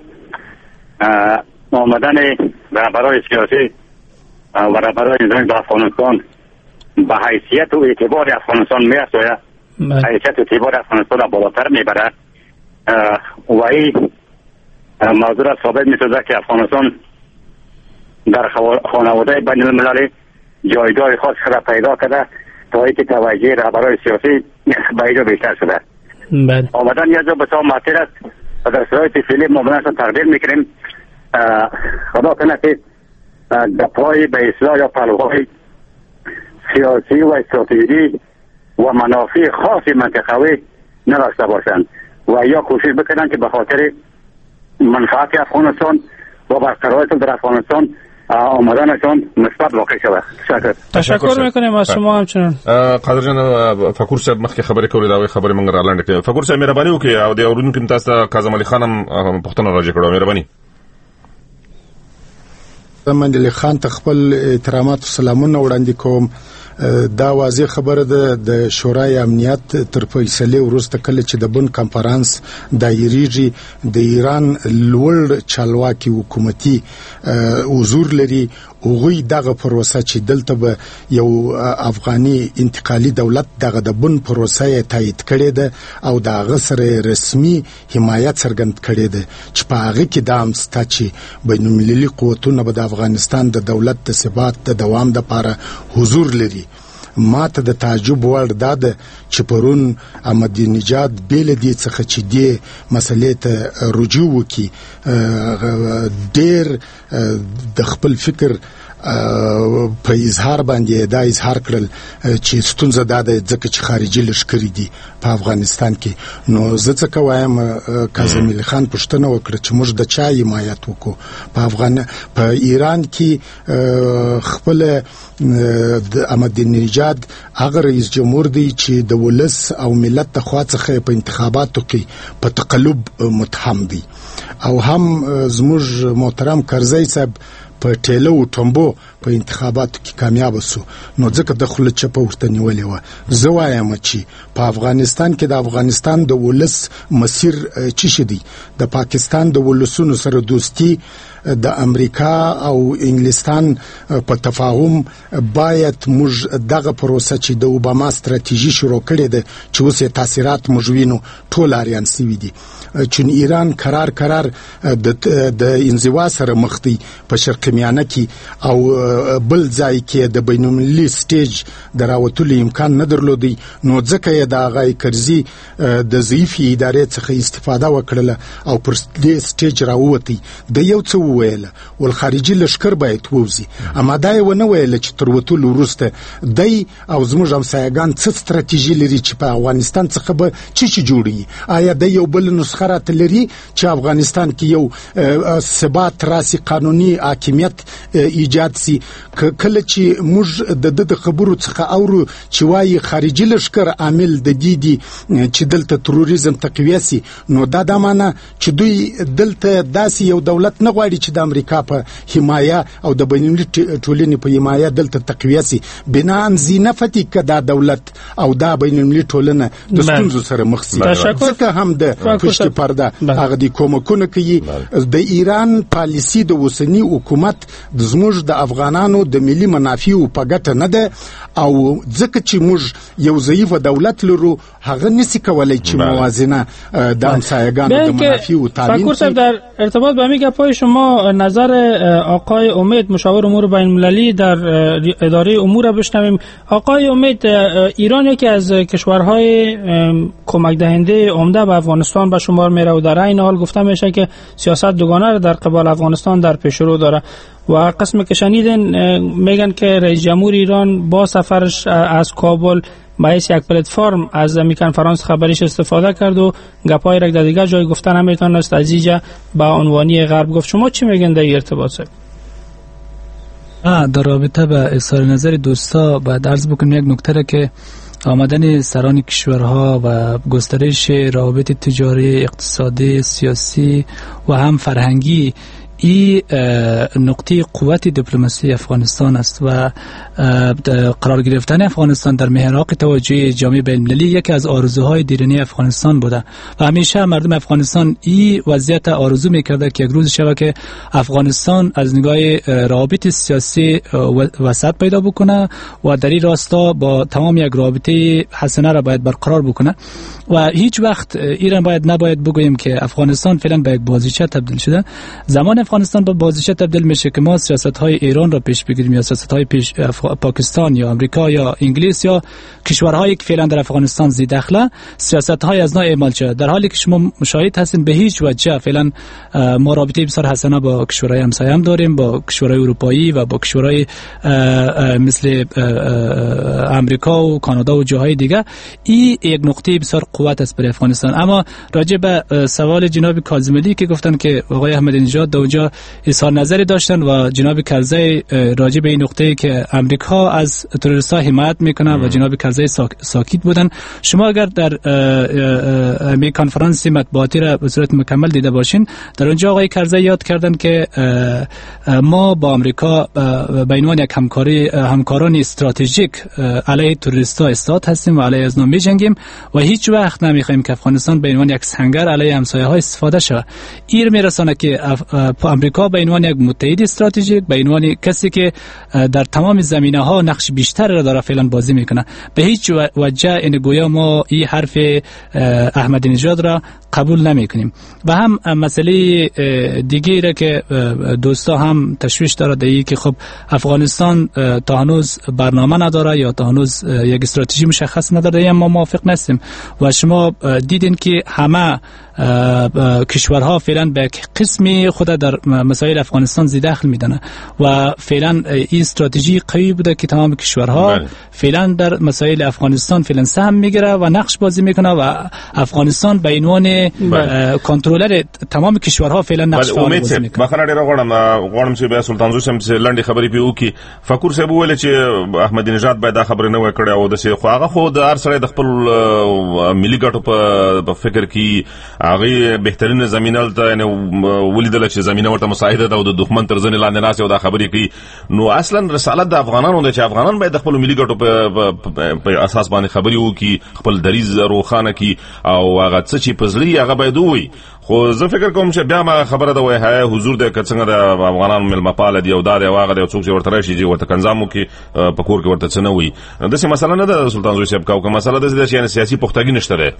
آمدن رهبران سیاسی و رهبران نظامی به افغانستان به حیثیت و اعتبار افغانستان می‌افزاید. حیثیت و اعتبار افغانستان را بالاتر میبرد و این موضوع را ثابت می‌سازد که افغانستان در خانواده بین المللی جایگاه خاص را پیدا کرده تا اینکه توجه رهبران سیاسی به اینجا بیشتر شده. آمدن یه جا بسیار مؤثر است و در صورت فعلی ما بنابراین تقدیر میکنیم خدا کنه که در پای به اصلاح یا پلوهای سیاسی و استراتژی و منافع خاص منطقوی نداشته باشند و یا کوشش بکنند که به خاطر منفعت افغانستان و برقراری در افغانستان آمدنشان مثبت واقع شود. تشکر میکنیم از شما همچنان. قادر جان فکر صاحب مخکې خبرې کولې دا خبرې موږ را لاندې کړې. فکر صاحب مهرباني وکړئ او د اورونکو تاسو کاظم علي خان هم پوښتنه راجع کړو. مهرباني. کاظم علي خان ته خپل احترامات او سلامونه وړاندې کوم. دا واضح خبره ده د شورای امنیت تر فیصله وروسته کله چې د بن کانفرنس دایریږي د ایران لوړ چالواکي حکومتي حضور لري اوغوی دغه پروسه چې دلته به یو افغاني انتقالي دولت دغه د بن پروسه تایید کړي ده او دغه سره رسمي حمایت څرګند کړي ده چې په هغه کې د امستا چې بین المللي قوتونه به د افغانستان د دولت د ثبات د دوام لپاره حضور لري. ما ته د تعجب وړ ده چې پرون احمدی نژاد بیل دي څخه چې دی مسلې ته رجوع وکي ډېر د خپل فکر په اظهار باندې دا اظهار کړل چې ستونزه ده ځکه چې خارجي لښکرې دي په افغانستان کې. نو زه څه وایم کاظم علي خان پوښتنه وکړه چې موږ د چا حمایت وکړو په ایران کې خپل د احمدی نژاد هغه رئیس جمهور دی چې د ولس او ملت د خوا څخه په انتخاباتو کې په تقلب متهم دی او هم زموږ محترم کرزی صاحب په ټیلو او ټمبو په انتخاباتو کې کامیاب شو. نو ځکه د خپل چپه ورته نیولې و. زه وایم چې په افغانستان کې د افغانستان د ولس مسیر چی شدی د پاکستان د ولسونو سره دوستی د امریکا او انګلستان په تفاهم باید موږ دغه پروسه چې د اوباما ستراتیژي شروع کړې ده چې اوس تاثیرات موږ وینو ټول اریان سوي دي چون ایران قرار د انزوا سره مخ دی په شرق میانه کې او بل ځای کې د بینالمللي سټیج دراوتلو امکان نه درلودي نو ځکه یې د هغه کرزي د ضعیف ادارې څخه استفاده وکړله او پر دې سټیج راووتی د یو څه وویل ول خارجي لشکر باید ووزي اما دا یې ونه ویل چې تر وتلو وروسته دی او زموږ همسایګان څه ستراتیژي لري چې په افغانستان څخه به چې جوړي آیا د یو بل نسخه لري چې افغانستان کې یو ثبات راسي قانوني حاکمیت ایجاد سي کله چې موږ د خبرو څخه اورو چې وايي خارجي لشکر عامل د دې دي چې دلته تروریزم تقویه سي نو دا د معنی چې دوی دلته داسې یو دولت نه غواړي چې د امریکا په حمایه او د بینالمللي ټولنې په حمایه دلته تقویه سي بناء زینفتی که دا دولت او دا بینالمللي ټولنه د ستونزو سره مخ سي ځکه هم د پشت پرده هغه د کومکونه کوي د ایران پالیسی د اوسنی حکومت د زموږ د افغانانو د ملي منافعو په ګټه نه ده او ځکه چې موږ یو ضعیف دولت لرو هغه نسی کولای چې موازنه د همسایگانو د منافعو تامین کړي. در ارتباط با همین گپ‌های شما نظر آقای امید مشاور امور بین‌المللی در اداره امور بشنویم. آقای امید، ایران یکی از کشورهای کمک دهنده عمده به افغانستان به شمار میره و در این حال گفته میشه که سیاست دوگانه را در قبال افغانستان در پیش رو داره و قسم که شنیدن میگن که رئیس جمهور ایران با سفرش از کابل باعث یک پلتفرم از کنفرانس خبریش استفاده کرد و گپای را در دیگر جای گفتن نمیتونست از اینجا با عنوانی غرب گفت. شما چی میگن در این ارتباط؟ در رابطه با اظهار نظر دوستا باید عرض بکنم یک نکته را که آمدن سران کشورها و گسترش روابط تجاری، اقتصادی، سیاسی و هم فرهنگی این نقطه قوت دیپلماسی افغانستان است و قرار گرفتن افغانستان در محراق توجه جامعه بین‌المللی یکی از آرزوهای دیرینه افغانستان بوده و همیشه مردم افغانستان این وضعیت آرزو میکرده که یک روز شود که افغانستان از نگاه روابط سیاسی وسعت پیدا بکنه و در این راستا با تمام یک رابطه حسنه را باید برقرار بکنه و هیچ وقت ایران نباید بگوییم که افغانستان فعلا به یک بازیچه تبدیل شده. زمان افغانستان به بازیچه تبدیل میشه که ما سیاست‌های ایران را پیش بگیریم یا سیاست‌های پاکستان یا آمریکا یا انگلیس یا کشورهایی که فعلا در افغانستان زی دخله سیاست‌های از نوع اعمال شده، در حالی که شما مشاهد هستین به هیچ وجه فعلا ما رابطه بسیار حسنه با کشورهای همسایه هم داریم، با کشورهای اروپایی و با کشورهای مثل آمریکا و کانادا و جاهای دیگه. این یک نقطه بسیار قوت است برای افغانستان. اما راجع به سوال جناب کاظمی که گفتن که آقای احمدی نژاد اونجا اظهار نظری داشتن و جناب کرزی راجع به این نقطه که امریکا از تروریست‌ها حمایت میکنه و جناب کرزی ساکت بودن. شما اگر در می کنفرانس مطبوعاتی را به صورت مکمل دیده باشین، در اونجا آقای کرزی یاد کردن که ما با امریکا به عنوان یک همکاران استراتژیک علیه تروریست‌ها استاد هستیم و علیه از نو می‌جنگیم و هیچ وقت نمی‌خوایم که افغانستان به عنوان یک سنگر علیه همسایه‌ها استفاده شود. این میرسونه که امریکا به عنوان یک متحد استراتژیک، به عنوان کسی که در تمام زمینه‌ها نقش بیشتر را داره فعلا بازی میکنه. به هیچ وجه این گویا ما این حرف احمدی نژاد را قبول نمیکنیم. و هم مسئله دیگه را که دوستا هم تشویش داره در که خب افغانستان تا هنوز برنامه نداره یا تا هنوز یک استراتژی مشخص نداره، ما موافق نیستیم و شما دیدین که همه کشورها فعلا به قسمی خود در مسائل افغانستان زی دخل میدن و فعلا این استراتژی قوی بوده که تمام کشورها فعلا در مسائل افغانستان فعلا سهم میگیره و نقش بازی میکنه و افغانستان به عنوان کنترلر تمام کشورها فعلا نقش بازی میکنه. بخنه ډیر غواړم چې بیا سلطان زوسم چې لنډي خبرې پیو کی فکر صاحب ویل چې احمدی نژاد باید دا خبره نه وکړي او د څه خو هغه خو د هر سره د خپل ملي ګټو په فکر کې هغه بهترین زمينه ته نه ولیدل چې زمينه ورته مساعده ده او د دښمن تر ځنې لاندې ناس او دا خبرې کوي. نو اصلا رسالت د افغانانو د چې افغانان باید خپل ملي ګټو په اساس باندې خبرې وکړي، خپل دریځ روښانه کړي او هغه څه چې پزلی هغه باید وي. خو زه فکر کوم چې بیا ما خبره ده وای هي حضور د څنګه د افغانانو ملمپاله دی او دا دی واغه د څوک چې ورته راشي چې ورته کنځامو کې په کور کې ورته څه نه وي د څه مسله نه ده سلطان زوی صاحب کومه مسله ده چې یعنی سیاسي پختګي نشته ده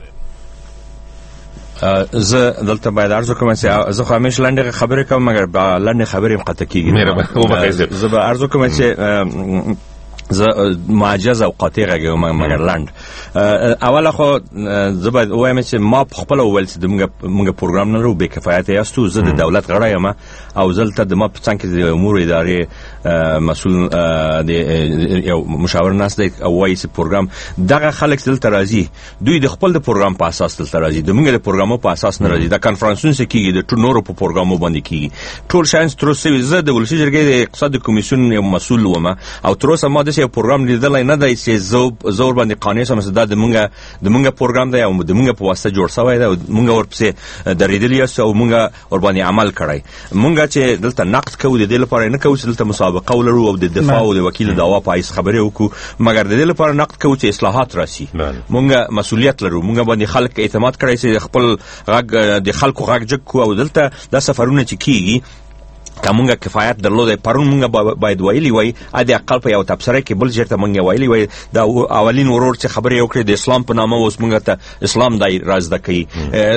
زه دلته باید عرض کوم چې زه خو همیشه لنډه خبرې کوم مګر لنډه خبرې مقطع کیږي زه به عرض کوم چې زه معجز او قاطع غږم مګر لاند اوله خو زه باید وایم چې ما خپل اول چې موږ پروګرام نه لرو به کفایت یاستو زه د دولت غړی یم او زلته د ما په څنګه د امور ادارې مسول د یو مشاور ناس دی او وایي چې پروګرام دغه خلک دلته راځي دوی د خپل د پروګرام په اساس دلته راځي د موږ د پروګرامو په اساس نه راځي د کانفرنسونو کېږي د ټول نورو په پروګرامو باندې کېږي ټول شاینس تر اوسه زه د ولسی جرګې د اقتصاد کمیسیون یو مسول وم او تر اوسه ما د یو پروګرام لیدل نه دی چې زور باندې قانوني سم صدا د مونږه پروګرام دی او د مونږه په واسطه جوړ شوی دی او مونږ ورپسې درېدلی او مونږ ور باندې عمل کړی مونږ چې دلته نقد کوو د دې لپاره نه کوو چې دلته مسابقه ولرو او د دفاع او د وکیل دعوا په ایس خبرې وکړو مګر د دې لپاره نقد کوو چې اصلاحات راشي مونږ مسؤلیت لرو مونږ باندې خلک اعتماد کړی چې خپل غږ د خلکو غږ جګ کو او دلته د سفرونه چې کیږي کومه کفایت درلوده پرون مونږ باید ویلي وای ا دې اقل په یو تبصره کې بل چیرته مونږ ویلي وای دا اولین ورور چې خبرې وکړي د اسلام په نامه اوس مونږ ته اسلام دای راز دکې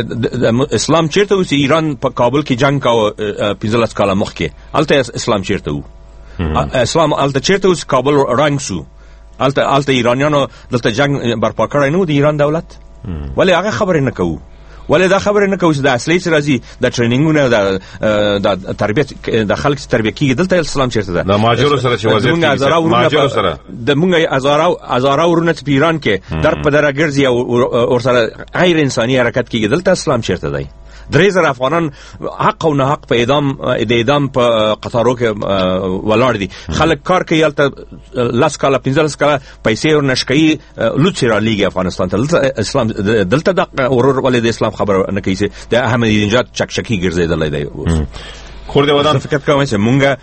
اسلام چیرته و چې ایران په کابل کې جنگ کاوه 15 کاله مخکې الته اسلام چیرته و اسلام الته چیرته و چې کابل رنګ شو الته ایرانیانو دلته جنگ برپا کړی نو د ایران دولت ولی هغه خبرې نه کوو ولې دا خبره نه کوي چې د اصلي راځي د ټرینینګونو د تربیت د خلک تربیه کیږي دلته اسلام چیرته ده د ماجرو سره چې وضعیت ماجرو سره د مونږه هزارو ورونه په ایران کې در په دره ګرځي او ور سره غیر انساني حرکت کیږي دلته اسلام چیرته دی 3000 افغانان حق او نه حق په اعدام په قطارو کې ولاړ دي خلک کار کوي الته لاس کاله 15 کاله پیسې ورنشکي لوڅ را لیږي افغانستان ته اسلام دلته د ورور ولې د اسلام خبر نه کوي چې د احمدی نژاد چکچکی ګرځیدل دی خور دی ودان فکر کوم چې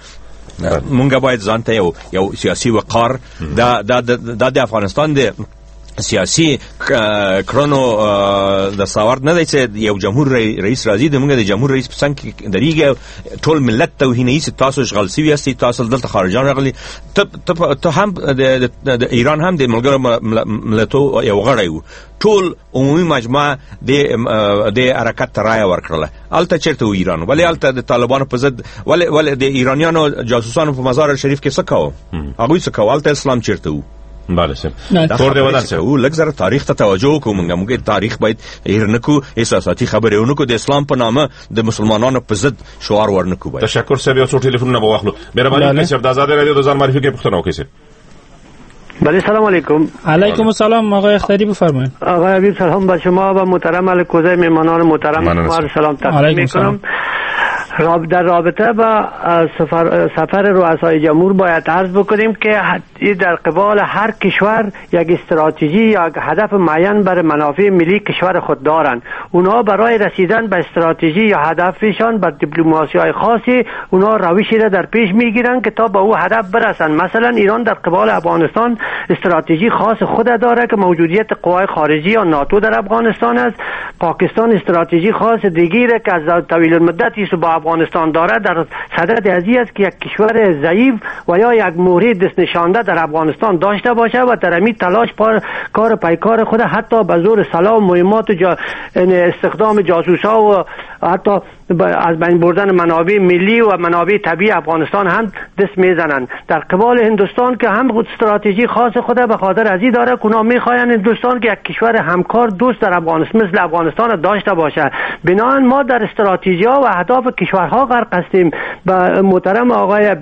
مونږه باید ځانته یو سیاسي وقار د افغانستان د سیاسي کرونو د ساورد نه دی چې یو جمهور رئیس راځي د موږ د جمهور رئیس په څنګه دریږي ټول ملت توهیني چې تاسو اشغال سوي یاستئ تاسو دلته خارجان راغلي ته هم د ایران هم د ملګرو ملتونو یو غړی وو ټول عمومي مجمع د حرکت رایه ورکړله الته چیرته و ایران ولی الته د طالبانو په ضد ولی د ایرانیانو جاسوسانو په مزار شریف کې څه کاوه هغوی څه کاوه الته اسلام چیرته و بله سم خور دی ودان څه او لږ زره تاریخ ته توجه وکړو موږ تاریخ باید هیر نکو احساساتي خبرې ونکو د اسلام په نامه د مسلمانانو په ضد شعار ورنکو باید تشکر سبي او څو ټلیفونونه به واخلو مهرباني کړئ د آزاد رادیو د ځان معرفي کې پوښتنه وکړئ بله سلام علیکم. علیکم السلام آقای اختری بفرمایید. آقای حبیب سلام به شما و محترم الکوزه میمانان محترم شما سلام تقدیم میکنم. در رابطه با سفر رؤسای جمهور باید عرض بکنیم که در قبال هر کشور یک استراتژی یا هدف معین برای منافع ملی کشور خود دارند. اونها برای رسیدن به استراتژی یا هدفشان بر دیپلماسی‌های خاصی اونها روشی را در پیش میگیرند که تا به او هدف برسند. مثلا ایران در قبال افغانستان استراتژی خاص خود داره که موجودیت قوای خارجی یا ناتو در افغانستان است. پاکستان استراتژی خاص دیگری که از طویل المدتی است با افغانستان داره در صدد ازی است که یک کشور ضعیف و یا یک مورد دست نشانده در افغانستان داشته باشه و در همین تلاش کار پیکار خود حتی به زور سلاح مهمات استخدام جاسوسا و حتی از بین بردن منابع ملی و منابع طبیعی افغانستان هم دست میزنند. در قبال هندوستان که هم استراتژی خاص خود به خاطر ازی داره که اونا میخواین هندوستان که یک کشور همکار دوست در افغانستان مثل افغانستان داشته باشه. بنابراین ما در استراتژی ها و اهداف کشورها غرق هستیم. به محترم آقای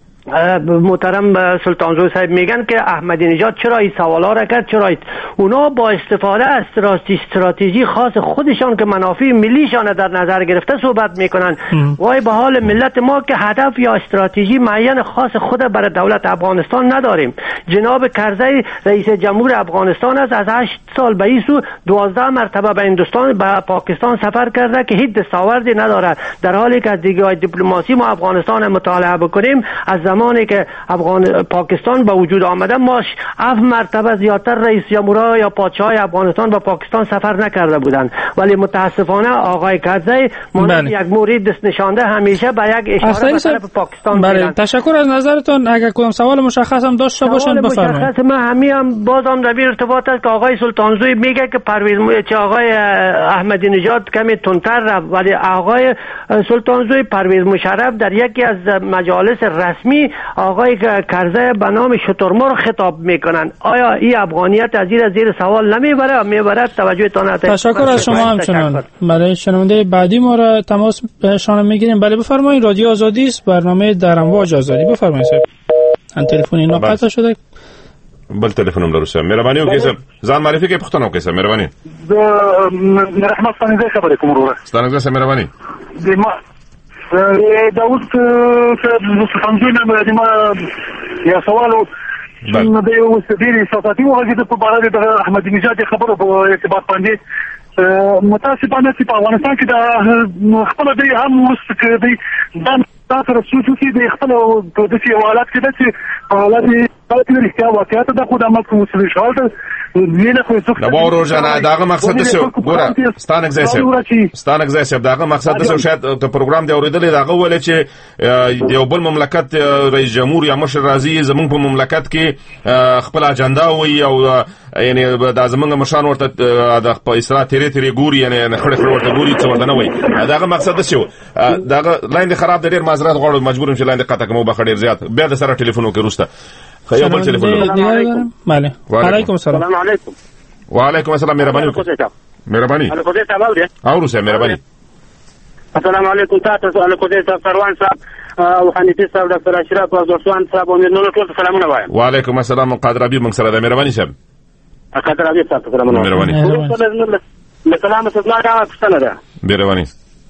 محترم سلطانزو صاحب میگن که احمدی نژاد چرا این سوالا را کرد، چرا اونا با استفاده از استراتژی خاص خودشان که منافع ملیشان در نظر گرفته صحبت میکنن. وای به حال ملت ما که هدف یا استراتژی معین خاص خود برای دولت افغانستان نداریم. جناب کرزی رئیس جمهور افغانستان است. از 8 سال به این سو 12 مرتبه به هندوستان به پاکستان سفر کرده که هیچ دستاوردی نداره، در حالی که از دیگه دیپلماسی ما افغانستان مطالعه بکنیم از زمانی که پاکستان به وجود آمده ما 7 مرتبه زیادتر رئیس جمهورها یا پادشاهای افغانستان به پاکستان سفر نکرده بودند، ولی متاسفانه آقای کرزی مانند یک مورد دست نشانده همیشه به یک اشاره به طرف پاکستان می‌کنند. تشکر از نظرتون. اگر کدام سوال مشخص هم داشته باشن بفرمایید. مشخص من همین بازم در ارتباط است که آقای سلطانزوی میگه که آقای احمدی نژاد کمی تندتر رفت، ولی آقای سلطانزوی پرویز مشرف در یکی از مجالس رسمی آقای کرزی به نام شترمرغ خطاب میکنن. آیا این افغانیت از زیر سوال نمیبره؟ میبره. توجهتان تشکر از شما همچنان. برای شنونده بعدی ما را تماس شما میگیریم. بله بفرمایید. رادیو آزادی است، برنامه در امواج آزادی. بفرمایید صاحب. تلفن اینا قطع شده. بل تلفنم لرسه مهرباني وکړئ. ځان معرفي کې پښتنه وکړئ. مهرباني. رحمت څنګه خبرې کوم وروره؟ ستاسو څخه مهرباني. داود څنګه ما یا سوالو د یو ډېر احساساتي وګړي په اړه د احمدي نژاد خبرو په ارتباط باندې متاسفانه چې په افغانستان کې د خپل دی هم وسکړي د تاسو رسوسي د خپل په دې حالات کې چې حالات د رښتیا واقعیت د خو د عمل کوم څه شاوته دا وورو جنا داغه مقصد د څه ګوره ستانک زیسه داغه مقصد د څه شاید ته پروګرام دی اوریدل داغه ول چې یو بل مملکت رئیس جمهور یا مشر راځي زمونږ په مملکت کې خپل اجنډا وي او یعنی د زمونږ مشان ورته د په اسرا تیری ګوري یعنی خړ ورته ګوري څه ورته نه وي. داغه مقصد د څه داغه لاین خراب ډیر معذرت غواړم مجبورم چې لاین قطع کوم بخډیر زیات بیا د سره ټلیفون وکړوسته. خیال بل تلفون. بله. علیکم السلام. السلام علیکم. وعلیکم السلام. مهرباني. الکوزي صاحب اوري؟ اورو سه مهرباني. السلام علیکم تاسو الکوزي صاحب سروان صاحب او حنیفي صاحب ډاکټر اشرف او دوستان صاحب او نور ټول سلامونه وایم. وعلیکم السلام. قادر ابي من سره د مهرباني صاحب. قادر ابي صاحب سلامونه. مهرباني. سلام الله دا پښتنه ده. مهرباني.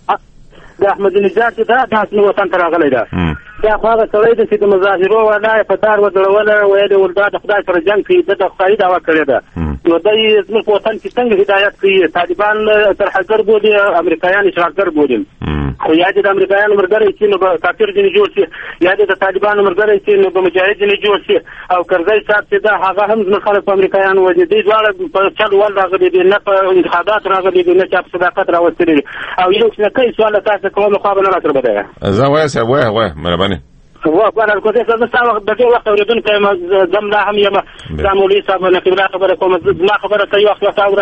د احمدي نژاد دا د وطن تر راغلی ده. دا خو هغه سړی دی چې د مظاهرو ولا په دار ودرول ویل ولدا د خدای سره جنگ کوي د خدای دعوا کړې ده. نو دای زموږ په وطن کې څنګه هدایت کوي؟ طالبان ترهګر بولي، امریکایان اشراکګر بولي. خو یا د امریکایانو مرګري چې نو کافر دي جوړ شي، یا د طالبانو مرګري چې نو مجاهد دي جوړ شي. او کرزی صاحب چې دا هغه هم زموږ خلک په امریکایانو وځي دي ډول په چل ول راغلي دي، نه په انتخابات راغلي دي، نه چې په صداقت راوستي دي. او یو څه کوي سوال تاسو کوم مقابله راکړه بده. زه وای مهرباني. هو په اړه کوڅه څه څه د دې وخت اوریدونکو زملا هم یم زمولي صاحب نه کبره خبره کوم ما خبره کوي وخت اوره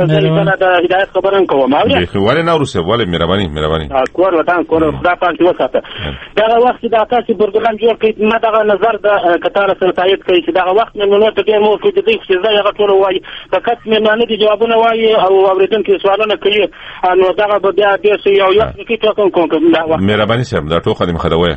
د هدایت خبرن کوم اوره ولې نه ورسه ولې مهرباني کور وطن کور خدا پاک وساته. دا وخت د تاسو برګلان جوړ کړئ ما دا نظر د کتار سره تایید کوي چې دا وخت نو ته دې مو کې د دې چې زه هغه ټول وایي فقط مې نه دي جوابونه وایي او اوریدونکو سوالونه کوي نو دا به بیا دې یو کې کوم مهرباني صاحب دا ټوخه دې مخدوي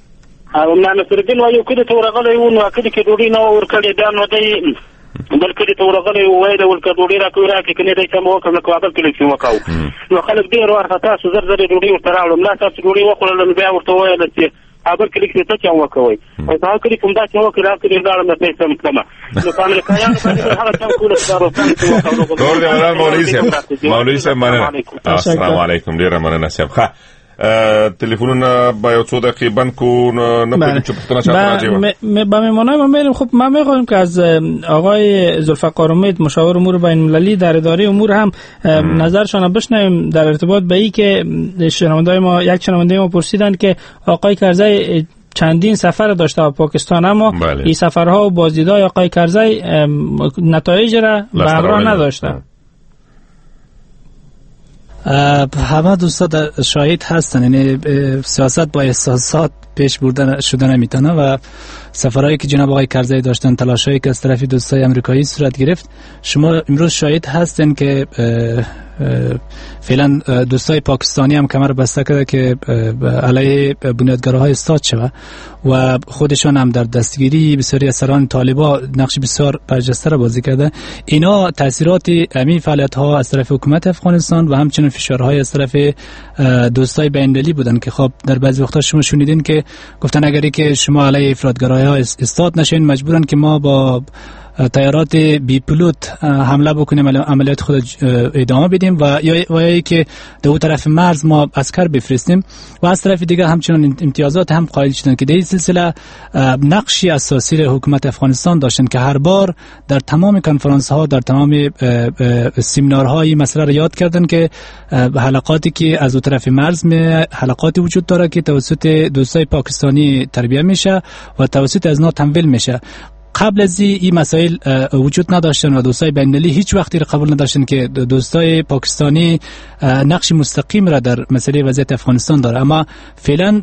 او نه نصرالدین وایو کله ته ورغلی و نو کله کې ډوډۍ نه ورکړې دا نو دی بل کله ته ورغلی و وایي ول کله ډوډۍ راکړي کنه دای سم وکړ نو کابل کې چې وکاو نو خلک ډیر ورته سوزر زری ډوډۍ ورته راوړم نه تاسو ډوډۍ وخورل بیا ورته وایي چې خبر کلی کې څه چا وکوي او تا کلی کوم دا چې وکړه راکړي دا نه پیسې مکمه نو پامل کایان باندې هغه څنګه کول ستاره څنګه مولوی صاحب مننه. السلام علیکم. ډیر مننه صاحب. تلفنونه با یو څو دقیقې بند کو نه پوهیدم چې پوښتنه چاته راځي با میمونه ما میریم. خب ما میخوایم که از آقای ذوالفقار امید مشاور امور بین المللی در اداره امور هم نظرشان بشنویم در ارتباط به این که یک شنونده ما پرسیدن که آقای کرزی چندین سفر داشته به پاکستان اما این سفرها و بازدیدهای آقای کرزی نتایج را به همراه نداشته. همه دوستا شاهد هستن، یعنی سیاست با احساسات پیش بردن شده نمیتونه و سفرهایی که جناب آقای کرزی داشتن، تلاشایی که از طرف دوستای آمریکایی صورت گرفت، شما امروز شاهد هستن که فعلا دوستای پاکستانی هم کمر بسته کرده که علیه بنیادگراهای استاد شود و خودشان هم در دستگیری بسیاری از سران طالبان نقش بسیار برجسته را بازی کرده. اینا تاثیرات همین فعالیت ها از طرف حکومت افغانستان و همچنین فشارهای از طرف دوستای بین‌المللی بودن که خب در بعضی وقتا شما شنیدین که گفتن اگری که شما علیه افراطگرایی ها استاد نشین مجبورن که ما با طیارات بی پیلوت حمله بکنیم، عملیات خود ادامه بدیم و یا که دو طرف مرز ما عسکر بفرستیم و از طرف دیگه همچنان امتیازات هم قائل شدن که در این سلسله نقشی اساسی حکومت افغانستان داشتن که هر بار در تمام کنفرانس ها در تمام سمینارها این مسئله را یاد کردن که حلقاتی که از دو طرف مرز حلقاتی وجود داره که توسط دوستای پاکستانی تربیت میشه و توسط از اینا تمویل میشه. قبل از این مسائل وجود نداشتن و دوستای بین‌المللی هیچ وقتی را قبول نداشتن که دوستای پاکستانی نقش مستقیم را در مسئله وضعیت افغانستان داره، اما فعلا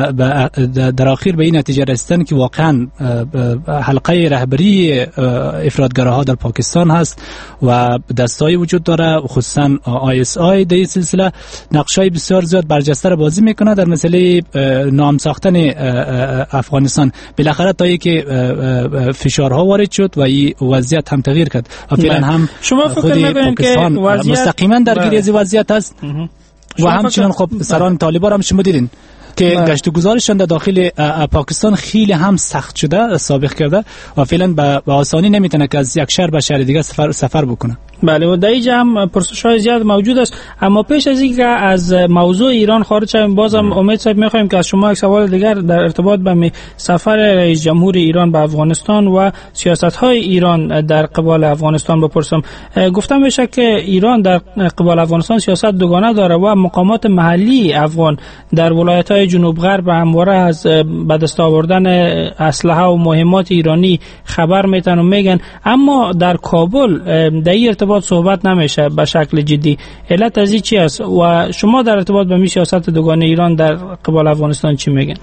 در آخر به این نتیجه رسیدن که واقعا حلقه رهبری افراطگراها در پاکستان هست و دستای وجود داره، خصوصا ISI در این سلسله نقشای بسیار زیاد برجسته را بازی میکنه در مسئله نام ساختن افغانستان. بالاخره تا اینکه فشارها وارد شد و این وضعیت هم تغییر کرد و فعلا هم خود پاکستان مستقیما درگیر از وضعیت است و همچنین خب سران طالبان هم شما دیدین که گشت و گذارشان در داخل پاکستان خیلی هم سخت شده، سابق کرده و فعلا به آسانی نمیتونه که از یک شهر به شهر دیگه سفر بکنه. بله و در اینجا هم پرسش‌های زیاد موجود است، اما پیش از اینکه از موضوع ایران خارج شویم بازم امید صاحب می‌خوایم که از شما یک سوال دیگر در ارتباط به سفر رئیس جمهور ایران به افغانستان و سیاست‌های ایران در قبال افغانستان بپرسم. گفتم بشه که ایران در قبال افغانستان سیاست دوگانه داره و مقامات محلی افغان در ولایت‌های جنوب غرب همواره از به دست آوردن اسلحه و مهمات ایرانی خبر میتن و میگن، اما در کابل در این ارتباط صحبت نمیشه به شکل جدی. علت از این چی است و شما در ارتباط به سیاست دوگانه ایران در قبال افغانستان چی میگن؟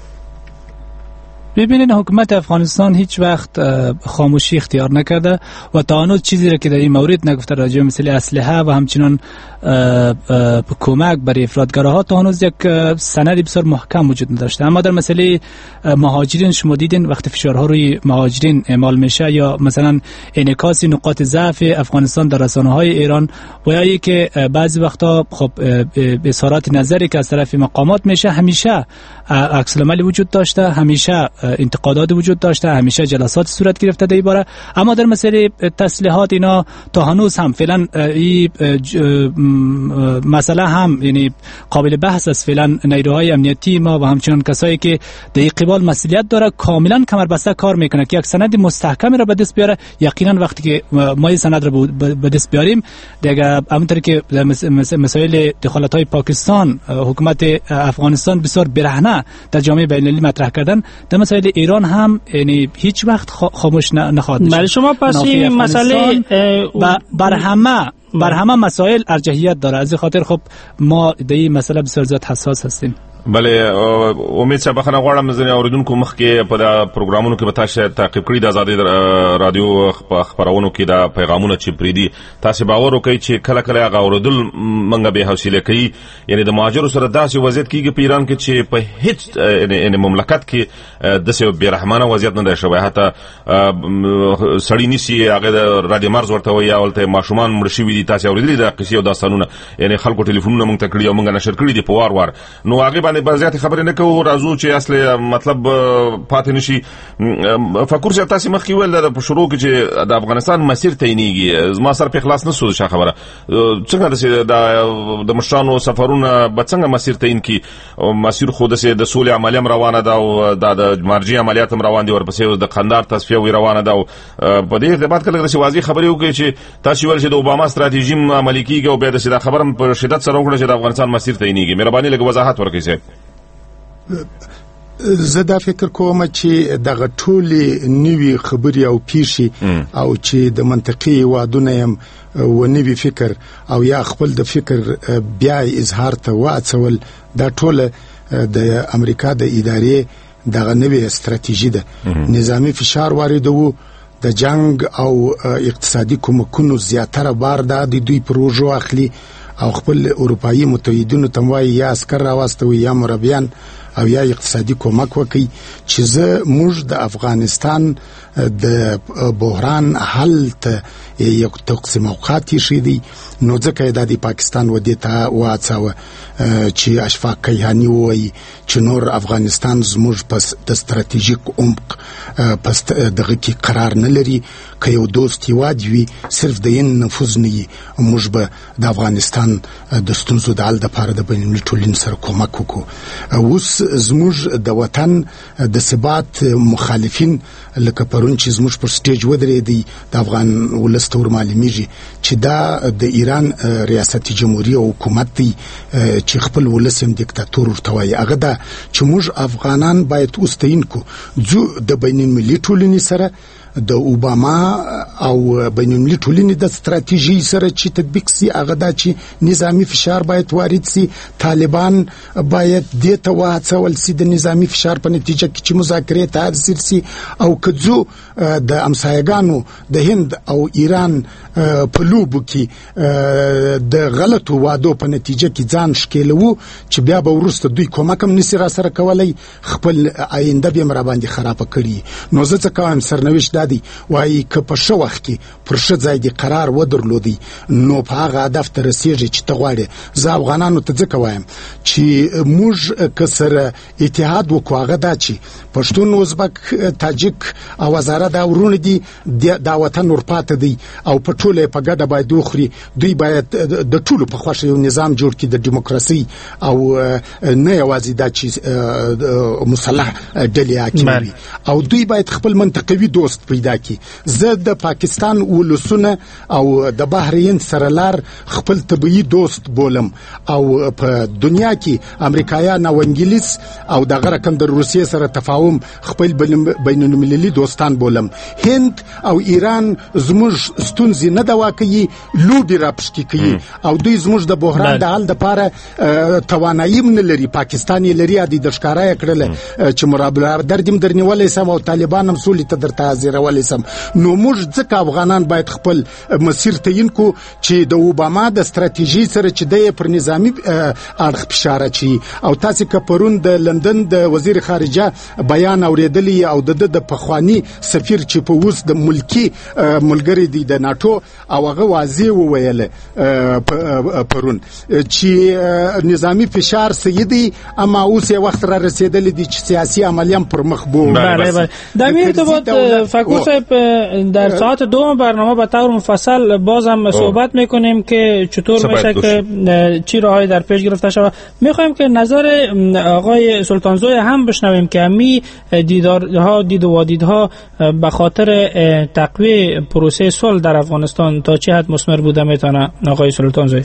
ببینید حکومت افغانستان هیچ وقت خاموشی اختیار نکرده و تا هنوز چیزی را که در این مورد نگفته راجع به مسئله اسلحه و همچنان کمک برای افراطگراها تا هنوز یک سند بسیار محکم وجود نداشته. اما در مسئله مهاجرین شما دیدین وقتی فشارها روی مهاجرین اعمال میشه یا مثلا انعکاس نقاط ضعف افغانستان در رسانه‌های ایران و یا ای که بعضی وقتا خب اظهارات نظری که از طرف مقامات میشه همیشه عکس العمل وجود داشته، همیشه انتقادات وجود داشته، همیشه جلسات صورت گرفته در این باره. اما در مسئله تسلیحات اینا تا هنوز هم فعلا این مسئله هم یعنی قابل بحث است. فعلا نیروهای امنیتی ما و همچنان کسایی که در این قبال مسئولیت داره کاملا کمربسته کار میکنه که یک سند مستحکمی را به دست بیاره. یقینا وقتی که ما این سند را به دست بیاریم دیگه همونطوری که مسائل دخالت‌های پاکستان حکومت افغانستان بسیار برهنه در جامعه بین‌المللی مطرح کردن، در مسائل ایران هم یعنی هیچ وقت خاموش نخواهد نشد. بله شما پس این مسئله بر همه مسائل ارجحیت داره، از خاطر خب ما در این مسئله بسیار زیاد حساس هستیم. بله امید صاحب بخنه غواړم ځنې اوریدونکو مخکې په دا پروګرامونو کې به تاسو تعقیب کړی د آزادۍ رادیو خبرونو کې دا پیغامونه چې پریدي تاسو باور وکړئ چې کله کله هغه اوریدل منګه به حوصله کوي. یعنی د مهاجرو سره داسې وضعیت کیږي په ایران کې چې په هیڅ یعنی مملکت کې داسې بیرحمانه وضعیت نه دی شوی. حتی سړی نسی هغه د رادیو مرز ورته وي یا ولته ماشومان مړ شوي دي. تاسو اوریدلي دا قصې او داستانونه یعنی خلکو ټلیفونونه مونږ ته کړی او مونږ نشر کړی دي په وار نو هغه بازیات خبرې نه کوو راځو چې اصل مطلب پاتې نشي. فکر چې تاسو مخکې ویل د شروع کې چې د افغانستان مسیر تعینېږي ما سره په خلاص نه سوز ښه خبره څنګه د مشرانو سفرونه به څنګه مسیر تعین کی مسیر خود سه د سولې عملیه روانه ده او د مرجع عملیات روان دي ورپسې د قندار تصفیه وی روانه ده. په دې ارتباط کې لږ واضح خبرې وکړي چې تاسو ویل چې د اوباما ستراتیژي عملي کیږي او بیا د سیده خبرم په شدت سره وکړي چې د افغانستان مسیر تعینېږي. مهرباني لږ وضاحت ورکړئ. زه دا فکر کوم چې دغه ټولې نوې خبرې او پیښې او چې د منطقي وادونه هم و نوې فکر او یا خپل د فکر بیا اظهار ته واڅول دا ټول د امریکا د ادارې دغه نوې استراتیژي ده. نظامی فشار واردوو د جنگ او اقتصادي کومکونو زیاتره بار د دوی پروژو اخلي او خپل اروپایي متحدینو ته وایي یا عسكر راوستوي یا مربیان او یا اقتصادي کومک وکړي چې موږ د افغانستان د بحران حل ته یو تقسیم اوقات شي دي نو ځکه د پاکستان ودی ته واڅاوه چې اشفاق کیهانی وایي چې نور افغانستان زموږ پس د ستراتیژیک عمق پس دغه کې قرار نه لري که یو دوست هیواد وي صرف د ین نفوذ نه وي موږ به د افغانستان د ستونزو د حل دپاره د بینالمللي ټولنې سره کومک وکړو. اوس زموږ د وطن د ثبات مخالفین لکه پرون چې زموږ پر سټیج ودرېدی د افغان ولس ته ورمعلومیږي چې دا د ایران ریاست جمهوریت او حکومت دی چې خپل ولس هم دیکتاتور ورته وایي. هغه دا چې موږ افغانان باید اوس تعین کړو د بینالمللي ټولنې سره د اوباما او بینالمللي ټولنې د ستراتیژي سره چې تطبیق سي هغه دا چې نظامی فشار باید وارد سي طالبان باید دې ته واڅول سي د نظامی فشار په نتیجه کې چې مذاکرې ته حاضر سي او کځو د امسایګانو د هند او ایران په لوبو کې د غلطو وادو په نتیجه کې ځان شکیلو چې بیا به ورسته دوی کومک هم نسی را سره کولای خپل آینده به مر باندې خراب کړي. نو زه څه کوم سرنوشت دادی وایي که په شو وخت کې پر ښه ځای دی قرار ودرلودي نو په هغه هدف ته رسیږي چې ته غواړې. زه افغانانو ته ځکه وایم چې موږ که سره اتحاد وکړو هغه دا چې پښتون ازبک تاجک او هزاره دا ورونه دي دا وطن ورپاته دی او په ټوله په ګډه باید وخوري. دوی باید د ټولو په خوښه یو نظام جوړ کړي د دیموکراسي او نه یوازې دا چې مصالح ډلې حاکم او دوی باید خپل منطقوي دوست پیدا کړي. زه د پاکستان ولسونه او د بحرین سره لار خپل طبيعي دوست بولم او په دنیا کې امریکایان او انګلیس او دغه رقم د روسیې سره تفاهم خپل بینالمللي دوستان بولم. هند او ایران زموږ ستونزې نه دوا کوي لوبي راپشتي کوي او دوی زموږ د بحران د حل لپاره توانایي نه لري. پاکستان یې لري د ښکارا کړل چې مرابله دردیم درنیولې سم او طالبان هم سولې ته درته حاضرولې سم. نو موږ ځکه افغانان باید خپل مسیر تعین کو چې د اوباما د ستراتیژي سره چې د پر نظامی اړخ فشار چي او تاسو که پرون د لندن د وزیر خارجه بیان اوریدلی او د پخوانی سفیر چې په اوس د ملکی ملګری دی د ناتو او هغه واضح وویل پرون چې نظامی فشار سیدی اما اوس یو وخت را رسیدلی دی چې سیاسی عملیام پر مخ بو. بله در این ارتباط فکر صاحب در ساعت دوم برنامه به طور مفصل بازم صحبت میکنیم که چطور میشه که چی راهی در پیش گرفته شود. میخوایم که نظر آقای سلطانزوی هم بشنویم که همی دیدارها دید و وادیدها به خاطر تقویه پروسه صلح در افغانستان تا چه حد مثمر بوده میتونه آقای سلطانزوی؟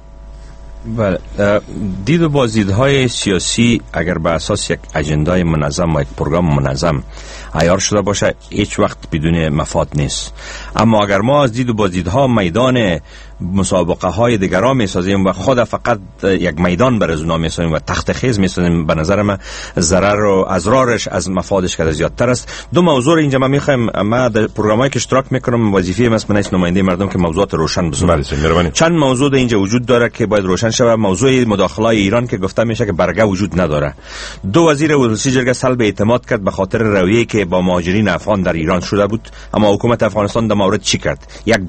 بله، دید و بازدیدهای سیاسی اگر به اساس یک اجندای منظم و یک پروگرام منظم عیار شده باشه هیچ وقت بدون مفاد نیست. اما اگر ما از دید و بازدیدها میدان مسابقه های دیگران میسازیم و خود فقط یک میدان بر از اونا میسازیم و تخت خیز میسازیم، به نظر من ضرر و اضرارش از مفادش که زیادتر است. دو موضوع اینجا ما میخوایم، ما در پروگرامایی که اشتراک میکنم وظیفه من است نماینده مردم که موضوعات روشن بسازم. چند موضوع اینجا وجود داره که باید روشن شود. موضوع مداخله ایران که گفته میشه که برگه وجود نداره. دو وزیر ولسی جرگه سلب اعتماد کرد به خاطر رویه‌ای که با مهاجرین افغان در ایران شده بود، اما حکومت افغانستان در مورد چی کرد؟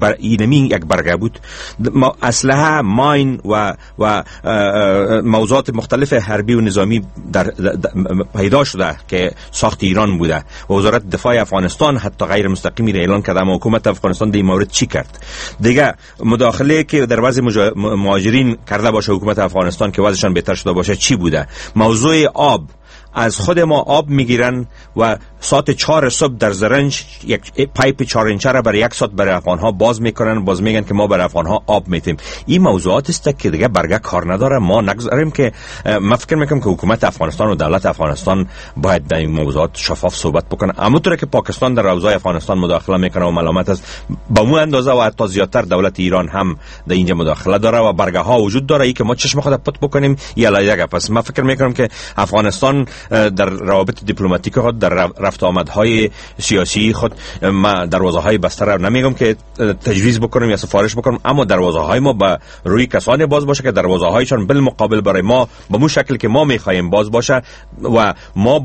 یک برگه بود. اسلحه، ماین و موضوعات مختلف حربی و نظامی در پیدا شده که ساخت ایران بوده و وزارت دفاع افغانستان حتی غیر مستقیمی را اعلان کرده، اما حکومت افغانستان در این مورد چی کرد؟ دیگه مداخله که در وضع مهاجرین کرده باشه حکومت افغانستان که وضعشان بهتر شده باشه چی بوده؟ موضوع آب، از خود ما آب میگیرن و ساعت 4 صبح در زرنج یک پایپ 4 اینچه را برای 1 ساعت برای افغانها باز میکنن، باز میگن که ما برای افغانها آب میتیم. این موضوعات است که دیگه برگه کار نداره. ما نگذاریم که ما فکر میکنم که حکومت افغانستان و دولت افغانستان باید در این موضوعات شفاف صحبت بکنه. همونطور که پاکستان در اوضاع افغانستان مداخله میکنه و ملامت است، با مو اندازه و حتی زیادتر دولت ایران هم در اینجا مداخله داره و برگه ها وجود داره. ای که ما چشم خود پت بکنیم یا لایگه. پس ما فکر میکنم که افغانستان در روابط دیپلماتیک خود، در رفت آمدهای سیاسی خود ما دروازه‌های بسته را نمیگم که تجویز بکنم یا سفارش بکنم، اما دروازه‌های ما به روی کسانی باز باشه که دروازه‌هایشان بالمقابل برای ما به مو شکل که ما می‌خوایم باز باشه و ما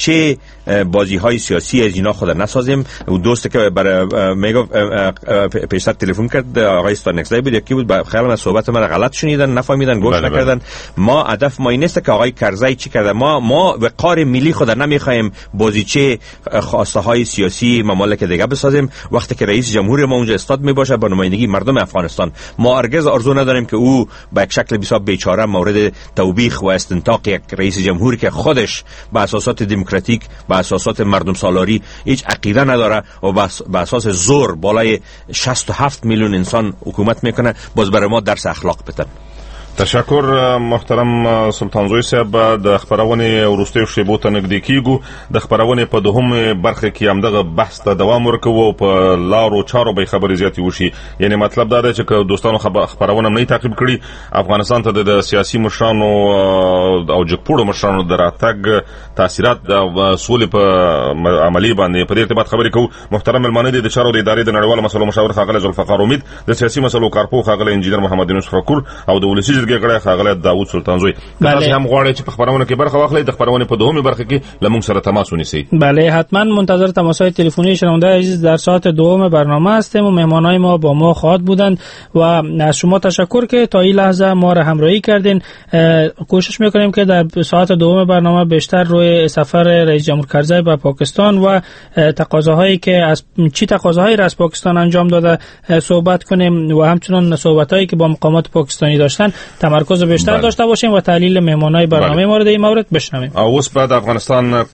بازی‌های سیاسی از اینا خود نسازیم. و دوستی که برای میگم پیشتر تلفن کرد آقای استانکزی بود، یکی بود، خیلی از صحبت من غلط شنیدن، نفهمیدن، گوش نکردن. ما هدف ما این نیست که آقای کرزی چی کرده، ما وقار ملی خود نمی‌خوایم بازیچه خواسته های سیاسی ممالک دیگه بسازیم. وقتی که رئیس جمهور ما اونجا استاد میباشه با نمایندگی مردم افغانستان، ما هرگز آرزو نداریم که او به یک شکل بسیار بیچاره مورد توبیخ و استنطاق یک رئیس جمهوری که خودش به اساسات دموکراتیک، به اساسات مردم سالاری هیچ عقیده نداره و به اساس زور بالای 67 میلیون انسان حکومت میکنه، باز برای ما درس اخلاق بدن. تشکر محترم سلطانزوی صاحب. د خبرونه وروستیو شیبو ته نږدې کیږو. د خبرونه په دوهمه برخه کې هم دغه بحث ته دوام ورکوو او په لارو چارو به خبرې زیاتې وشي. یعنی مطلب دا دی چې که دوستانو خبرونه نه تعقیب کړي، افغانستان ته د سیاسي مشرانو او جګپوړو مشرانو د راتګ تاثیرات د سولې په عملی باندې په دې ارتباط خبرې کوو. محترم ملمانه د چارو د ادارې د نړیوالو مسلو مشاور ښاغلی ذوالفقار امید، د سیاسي مسلو کارپوه ښاغلی انجینر محمد یونس فقور او د ولسي جرګې غړی ښاغلی داوود سلطانزوی. تاسو هم غواړئ چې په خبرونه کې برخه واخلئ، د خبرونه په دومره برخه کې لمون سره تماس ونیسئ. بله، حتما منتظر تماس‌های تلفنی شنونده عزیز در ساعت دوم برنامه هستیم و مهمانای ما با ما خواهد بودند و از شما تشکر که تا این لحظه ما را همراهی کردین. کوشش میکنیم که در ساعت دوم برنامه بیشتر روی سفر رئیس جمهور کرزی به پاکستان و تقاضاهایی که از چی تقاضاهایی را از پاکستان انجام داده صحبت کنیم و همچنین صحبتایی که با مقامات پاکستانی داشتن تمرکز بیشتر داشته باشیم و تحلیل مهمانای برنامه ما را در این مورد بشنویم. اوس بعد افغانستان